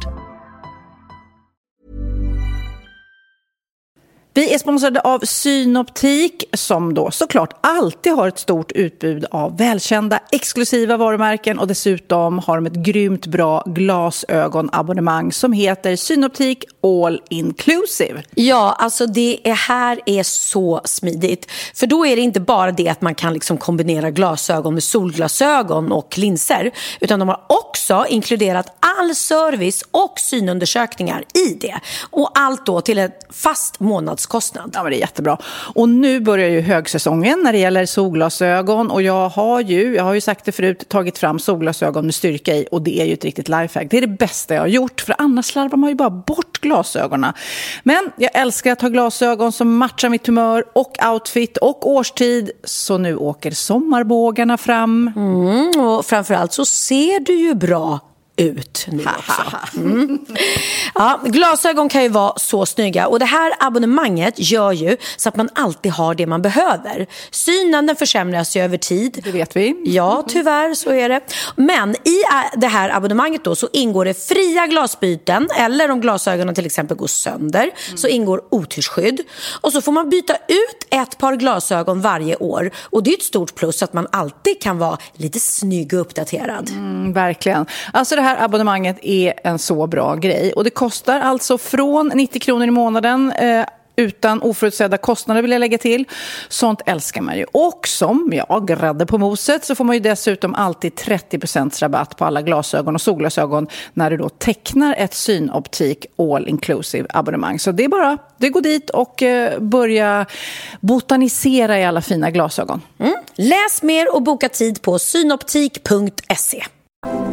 Vi är sponsrade av Synoptik, som då såklart alltid har ett stort utbud av välkända exklusiva varumärken, och dessutom har de ett grymt bra glasögonabonnemang som heter Synoptik All Inclusive. Ja, alltså det är, här är så smidigt. För då är det inte bara det att man kan liksom kombinera glasögon med solglasögon och linser, utan de har också inkluderat all service och synundersökningar i det. Och allt då till ett fast månadskostnad. Ja, men det är jättebra. Och nu börjar ju högsäsongen när det gäller solglasögon, och jag har ju, jag har ju sagt det förut, tagit fram solglasögon med styrka i, och det är ju ett riktigt lifehack. Det är det bästa jag har gjort, för annars slarvar man ju bara bort glasögonen. Men jag älskar att ha glasögon som matchar mitt humör och outfit och årstid, så nu åker sommarbågarna fram. Mm, och framförallt så ser du ju bra ut nu också. Mm. Ja, glasögon kan ju vara så snygga, och det här abonnemanget gör ju så att man alltid har det man behöver. Synen, den försämras ju över tid. Det vet vi. Ja, tyvärr så är det. Men i det här abonnemanget då så ingår det fria glasbyten, eller om glasögonen till exempel går sönder mm. så ingår otyrsskydd. Och så får man byta ut ett par glasögon varje år, och det är ett stort plus att man alltid kan vara lite snygg och uppdaterad. Mm, verkligen. Alltså det här abonnemanget är en så bra grej, och det kostar alltså från nittio kronor i månaden eh, utan oförutsedda kostnader, vill jag lägga till. Sånt älskar man ju. Och som jag grädde på moset så får man ju dessutom alltid trettio procent rabatt på alla glasögon och solglasögon när du då tecknar ett Synoptik All Inclusive abonnemang. Så det är bara, det går dit och eh, börja botanisera i alla fina glasögon. Mm. Läs mer och boka tid på synoptik punkt se.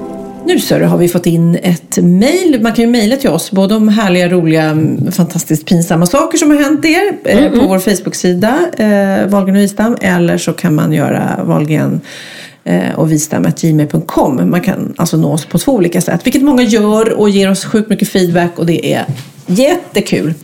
Nu så har vi fått in ett mejl. Man kan ju mejla till oss både om härliga, roliga, fantastiskt pinsamma saker som har hänt er eh, på vår Facebook-sida eh, Wahlgren och Wistam, eller så kan man göra Wahlgren eh, och Wistam at gmail punkt com. Man kan alltså nå oss på två olika sätt, vilket många gör och ger oss sjukt mycket feedback, och det är jättekul.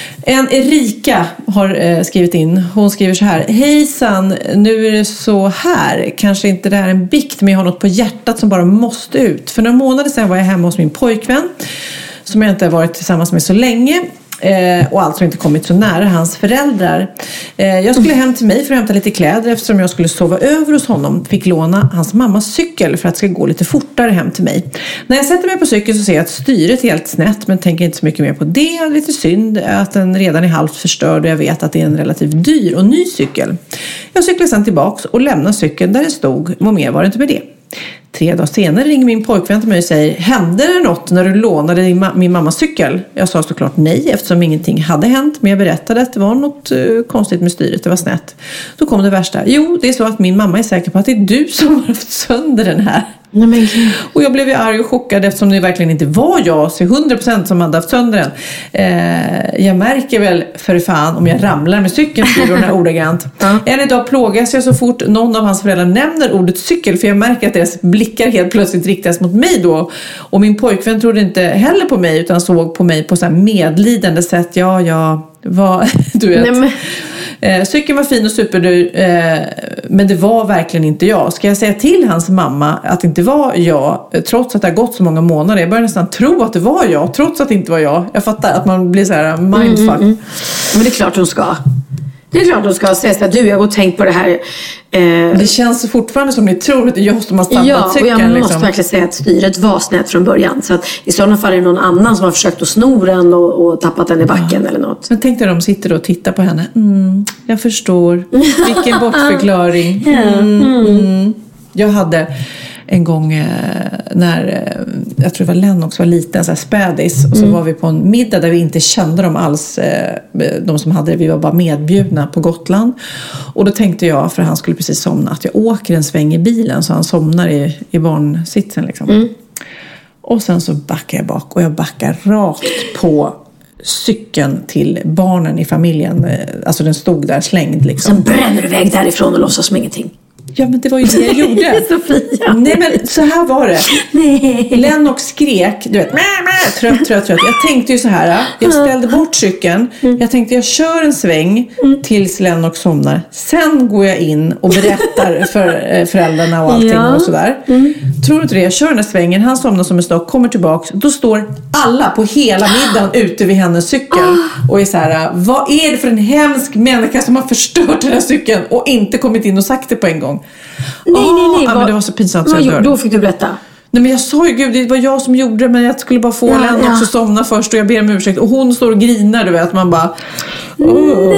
En Erika har eh, skrivit in. Hon skriver så här: hejsan, nu är det så här. Kanske inte det här är en bikt, men jag har något på hjärtat som bara måste ut. För några månader sedan var jag hemma hos min pojkvän, som jag inte har varit tillsammans med så länge. Eh, och alltså inte kommit så nära hans föräldrar. Eh, jag skulle hem till mig för att hämta lite kläder, eftersom jag skulle sova över hos honom. Fick låna hans mammas cykel för att det ska gå lite fortare hem till mig. När jag sätter mig på cykeln så ser jag att styret är helt snett, men tänker inte så mycket mer på det. Lite synd att den redan är halvt förstörd, och jag vet att det är en relativt dyr och ny cykel. Jag cyklar sedan tillbaks och lämnar cykeln där det stod. Må mer var det inte med det. Tre dagar senare ringer min pojkvän till mig och säger: hände det något när du lånade din ma- min mammas cykel? Jag sa såklart nej, eftersom ingenting hade hänt, men jag berättade att det var något uh, konstigt med styret, det var snett. Då kom det värsta: jo, det är så att min mamma är säker på att det är du som har haft sönder den här. Nej, men... Och jag blev ju arg och chockad, eftersom det verkligen inte var jag, så hundra procent som hade haft sönder den. Eh, jag märker väl för fan om jag ramlar med cykeln, skriver hon här ordagrant. Ja. En idag plågas jag så fort någon av hans föräldrar nämner ordet cykel, för jag märker att deras blickar helt plötsligt riktas mot mig då. Och min pojkvän trodde inte heller på mig, utan såg på mig på så här medlidande sätt. Ja, ja, vad, du vet. Nej, men... Eh, cykeln var fin och superdyr, eh, men det var verkligen inte jag. Ska jag säga till hans mamma att det inte var jag, trots att det har gått så många månader? Jag börjar nästan tro att det var jag, trots att det inte var jag. Jag fattar att man blir så här mindfuck. Mm, mm. Men det är klart hon ska. Det är klart hon ska säga att du, jag har tänkt på det här. Eh... Det känns fortfarande som ni tror att det är jag som har stampat ja, cykeln. Ja, och jag måste liksom. verkligen säga att styret var snett från början. Så att i sådana fall är det någon annan som har försökt att sno den och, och tappat den i backen ja. Eller något. Men tänk dig, de sitter och tittar på henne. Mm, jag förstår. Vilken bortförklaring. Mm, mm. Jag hade en gång eh, när eh, jag tror det var Lennox var liten, så här spädis, och så mm. var vi på en middag där vi inte kände dem alls, eh, de som hade det, vi var bara medbjudna på Gotland. Och då tänkte jag, för han skulle precis somna, att jag åker en sväng i bilen så han somnar i, i barnsitsen liksom. Mm. Och sen så backar jag bak, och jag backar rakt på cykeln till barnen i familjen. Alltså den stod där slängd liksom. Sen bränner du iväg därifrån och låtsas som ingenting. Ja, men det var ju det jag gjorde. Sofia. Nej, men så här var det. Nej. Lennox skrek, du vet, mäh, mäh, trött, trött, trött. Jag tänkte ju så här, jag ställde bort cykeln. Jag tänkte jag kör en sväng tills Lennox somnar. Sen går jag in och berättar för föräldrarna och allting ja. Och sådär. Mm. Tror du inte det? Jag kör den här svängen, han somnar som en stock, kommer tillbaks. Då står alla på hela middagen ute vid hennes cykel och är så här: vad är det för en hemsk människa som har förstört den här cykeln och inte kommit in och sagt det på en gång? Nej, oh, nej, nej. Ja, men det var så pinsamt så jag dör. Då fick du berätta. Nej, men jag sa ju, gud, det var jag som gjorde det, men jag skulle bara få ja, Lennox ja. Att somna först, och jag ber om ursäkt. Och hon står och grinar, du vet, man bara... Oh.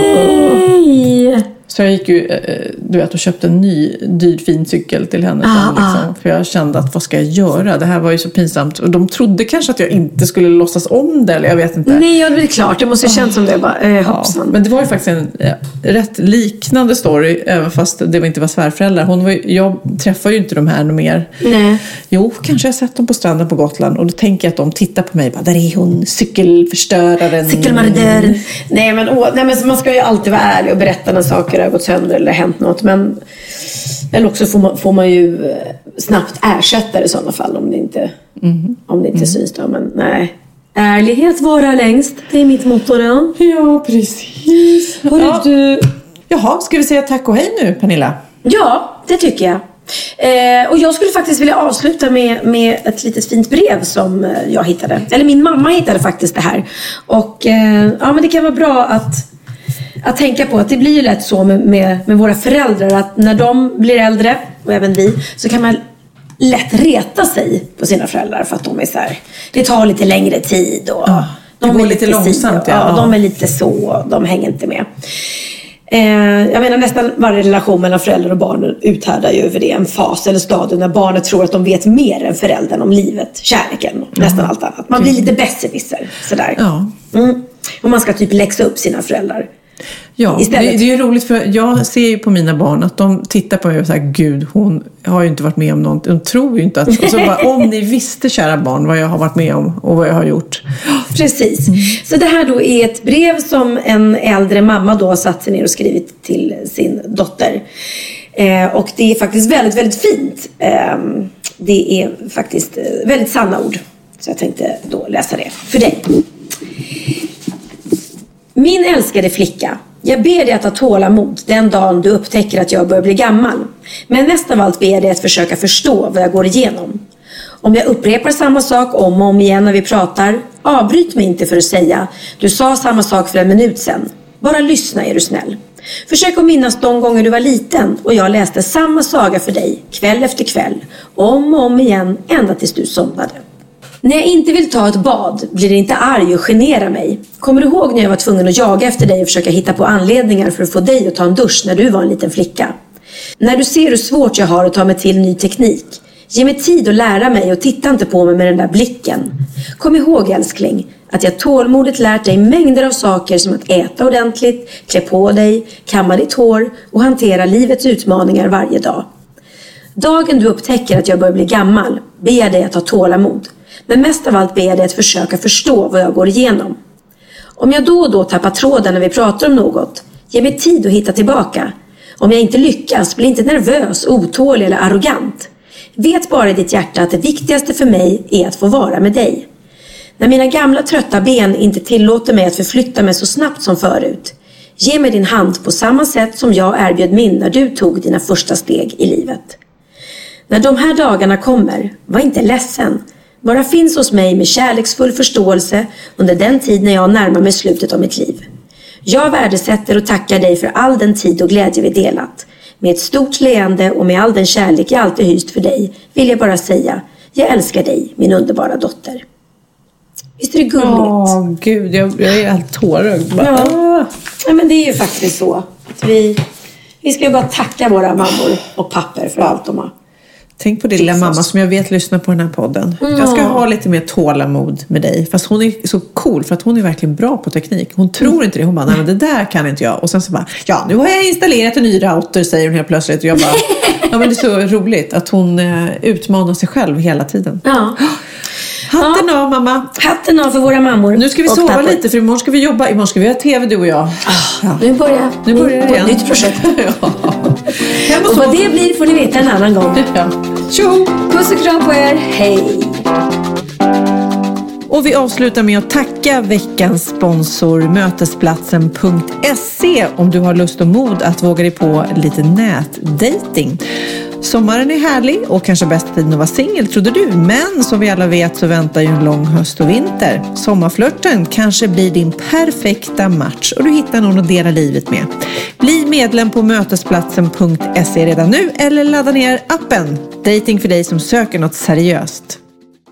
Nej! Så jag gick ju, du vet, och köpte en ny dyr fin cykel till henne. Ah, sen, liksom, ah. För jag kände att vad ska jag göra? Det här var ju så pinsamt. Och de trodde kanske att jag inte skulle låtsas om det, eller jag vet inte. Nej, ja, det är klart. Det måste ju kännas som det. Bara, eh, hoppsan. Ja, men det var ju faktiskt en ja, rätt liknande story, även fast det inte var svärföräldrar. Hon var ju, jag träffar ju inte de här mer. Nej. Jo, kanske jag sett dem på stranden på Gotland. Och då tänker jag att de tittar på mig. Bara, där är hon, cykelförstöraren. Cykelmarodören. Nej, men, åh, nej, men man ska ju alltid vara ärlig och berätta när saker har gått sönder eller hänt något. Men eller också får man, får man ju snabbt ersätta det i sådana fall om det inte, mm. om det inte mm. syns då. Men nej. Ärlighet vara längst. Det är mitt motto då. Ja, precis. Ja. Du... Jaha, ska vi säga tack och hej nu, Pernilla? Ja, det tycker jag. Eh, och jag skulle faktiskt vilja avsluta med, med ett litet fint brev som jag hittade. Eller min mamma hittade faktiskt det här. Och eh, ja, men det kan vara bra att Att tänka på att det blir ju lätt så med, med, med våra föräldrar, att när de blir äldre, och även vi, så kan man lätt reta sig på sina föräldrar för att de är så här, det tar lite längre tid och ja, det de går är lite, lite långsamt. Ja, ja, de är lite så, de hänger inte med. Eh, jag menar, nästan varje relation mellan föräldrar och barn uthärdar ju över det en fas eller stadium när barnet tror att de vet mer än föräldern om livet, kärleken och nästan allt annat. Man blir lite besserwisser sådär. Ja. Mm. Och man ska typ läxa upp sina föräldrar. Ja, det, det är ju roligt för jag ser ju på mina barn att de tittar på mig och säger gud, hon har ju inte varit med om något. De tror ju inte att, och så bara, om ni visste kära barn vad jag har varit med om och vad jag har gjort. Precis. Så det här då är ett brev som en äldre mamma då har satt sig ner och skrivit till sin dotter. Eh, och det är faktiskt väldigt, väldigt fint. Eh, det är faktiskt väldigt sanna ord. Så jag tänkte då läsa det för dig. Min älskade flicka, jag ber dig att ha tålamod den dagen du upptäcker att jag börjar bli gammal. Men mest av allt ber jag dig att försöka förstå vad jag går igenom. Om jag upprepar samma sak om och om igen när vi pratar, avbryt mig inte för att säga du sa samma sak för en minut sedan. Bara lyssna är du snäll. Försök att minnas de gånger du var liten och jag läste samma saga för dig kväll efter kväll, om och om igen ända tills du somnade. När jag inte vill ta ett bad blir det inte arg och genera mig. Kommer du ihåg när jag var tvungen att jaga efter dig och försöka hitta på anledningar för att få dig att ta en dusch när du var en liten flicka? När du ser hur svårt jag har att ta mig till ny teknik, ge mig tid att lära mig och titta inte på mig med den där blicken. Kom ihåg älskling att jag tålmodigt lärt dig mängder av saker som att äta ordentligt, klä på dig, kamma ditt hår och hantera livets utmaningar varje dag. Dagen du upptäcker att jag börjar bli gammal ber jag dig att ha tålamod. Men mest av allt ber jag dig att försöka förstå vad jag går igenom. Om jag då och då tappar tråden när vi pratar om något, ge mig tid att hitta tillbaka. Om jag inte lyckas, bli inte nervös, otålig eller arrogant. Vet bara i ditt hjärta att det viktigaste för mig är att få vara med dig. När mina gamla trötta ben inte tillåter mig att förflytta mig så snabbt som förut, ge mig din hand på samma sätt som jag erbjöd min när du tog dina första steg i livet. När de här dagarna kommer, var inte ledsen. Bara finns hos mig med kärleksfull förståelse under den tid när jag närmar mig slutet av mitt liv. Jag värdesätter och tackar dig för all den tid och glädje vi delat. Med ett stort leende och med all den kärlek jag alltid hyst för dig vill jag bara säga, jag älskar dig, min underbara dotter. Visst är det gulligt? Åh, oh, gud, jag, jag är helt tårögd. Ja. ja, men det är ju faktiskt så. Att vi, vi ska ju bara tacka våra mammor och papper för allt de har. Tänk på din lilla mamma som jag vet lyssnar på den här podden. Mm. Jag ska ha lite mer tålamod med dig. Fast hon är så cool för att hon är verkligen bra på teknik. Hon tror mm. inte det. Hon bara, nej men det där kan inte jag. Och sen så bara, ja nu har jag installerat en ny router, säger hon helt plötsligt. Och jag bara, ja men det är så roligt att hon uh, utmanar sig själv hela tiden. Ja. Hatten ja. av mamma. Hatten av för våra mammor. Nu ska vi sova papper. lite för imorgon ska vi jobba. Imorgon ska vi ha tv du och jag. Ah, ja. Nu börjar, nu börjar det igen. Nytt projekt. ja. Och vad det blir får ni veta en annan gång. Ja. Tjo! Puss och kram på er. Hej! Och vi avslutar med att tacka veckans sponsor mötesplatsen punkt se om du har lust och mod att våga dig på lite nätdating. Sommaren är härlig och kanske bästa tiden att vara singel, trodde du. Men som vi alla vet så väntar ju en lång höst och vinter. Sommarflörten kanske blir din perfekta match och du hittar någon att dela livet med. Bli medlem på mötesplatsen punkt se redan nu eller ladda ner appen. Dating för dig som söker något seriöst.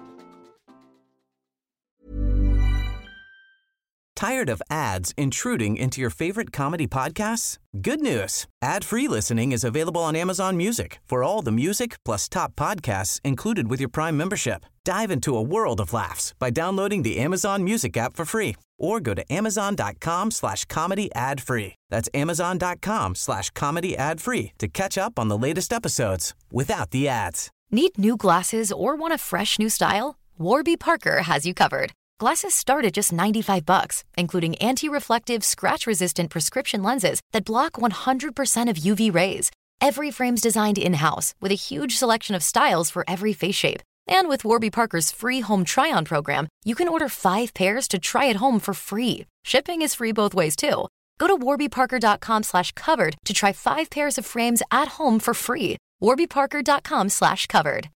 Tired of ads intruding into your favorite comedy podcasts? Good news. Ad-free listening is available on Amazon Music for all the music plus top podcasts included with your Prime membership. Dive into a world of laughs by downloading the Amazon Music app for free or go to amazon.com slash comedy ad free. That's amazon.com slash comedy ad free to catch up on the latest episodes without the ads. Need new glasses or want a fresh new style? Warby Parker has you covered. Glasses start at just ninety-five bucks, including anti-reflective, scratch-resistant prescription lenses that block one hundred percent of U V rays. Every frame's designed in-house with a huge selection of styles for every face shape. And with Warby Parker's free home try-on program, you can order five pairs to try at home for free. Shipping is free both ways, too. Go to warbyparker.com slash covered to try five pairs of frames at home for free. warbyparker.com slash covered.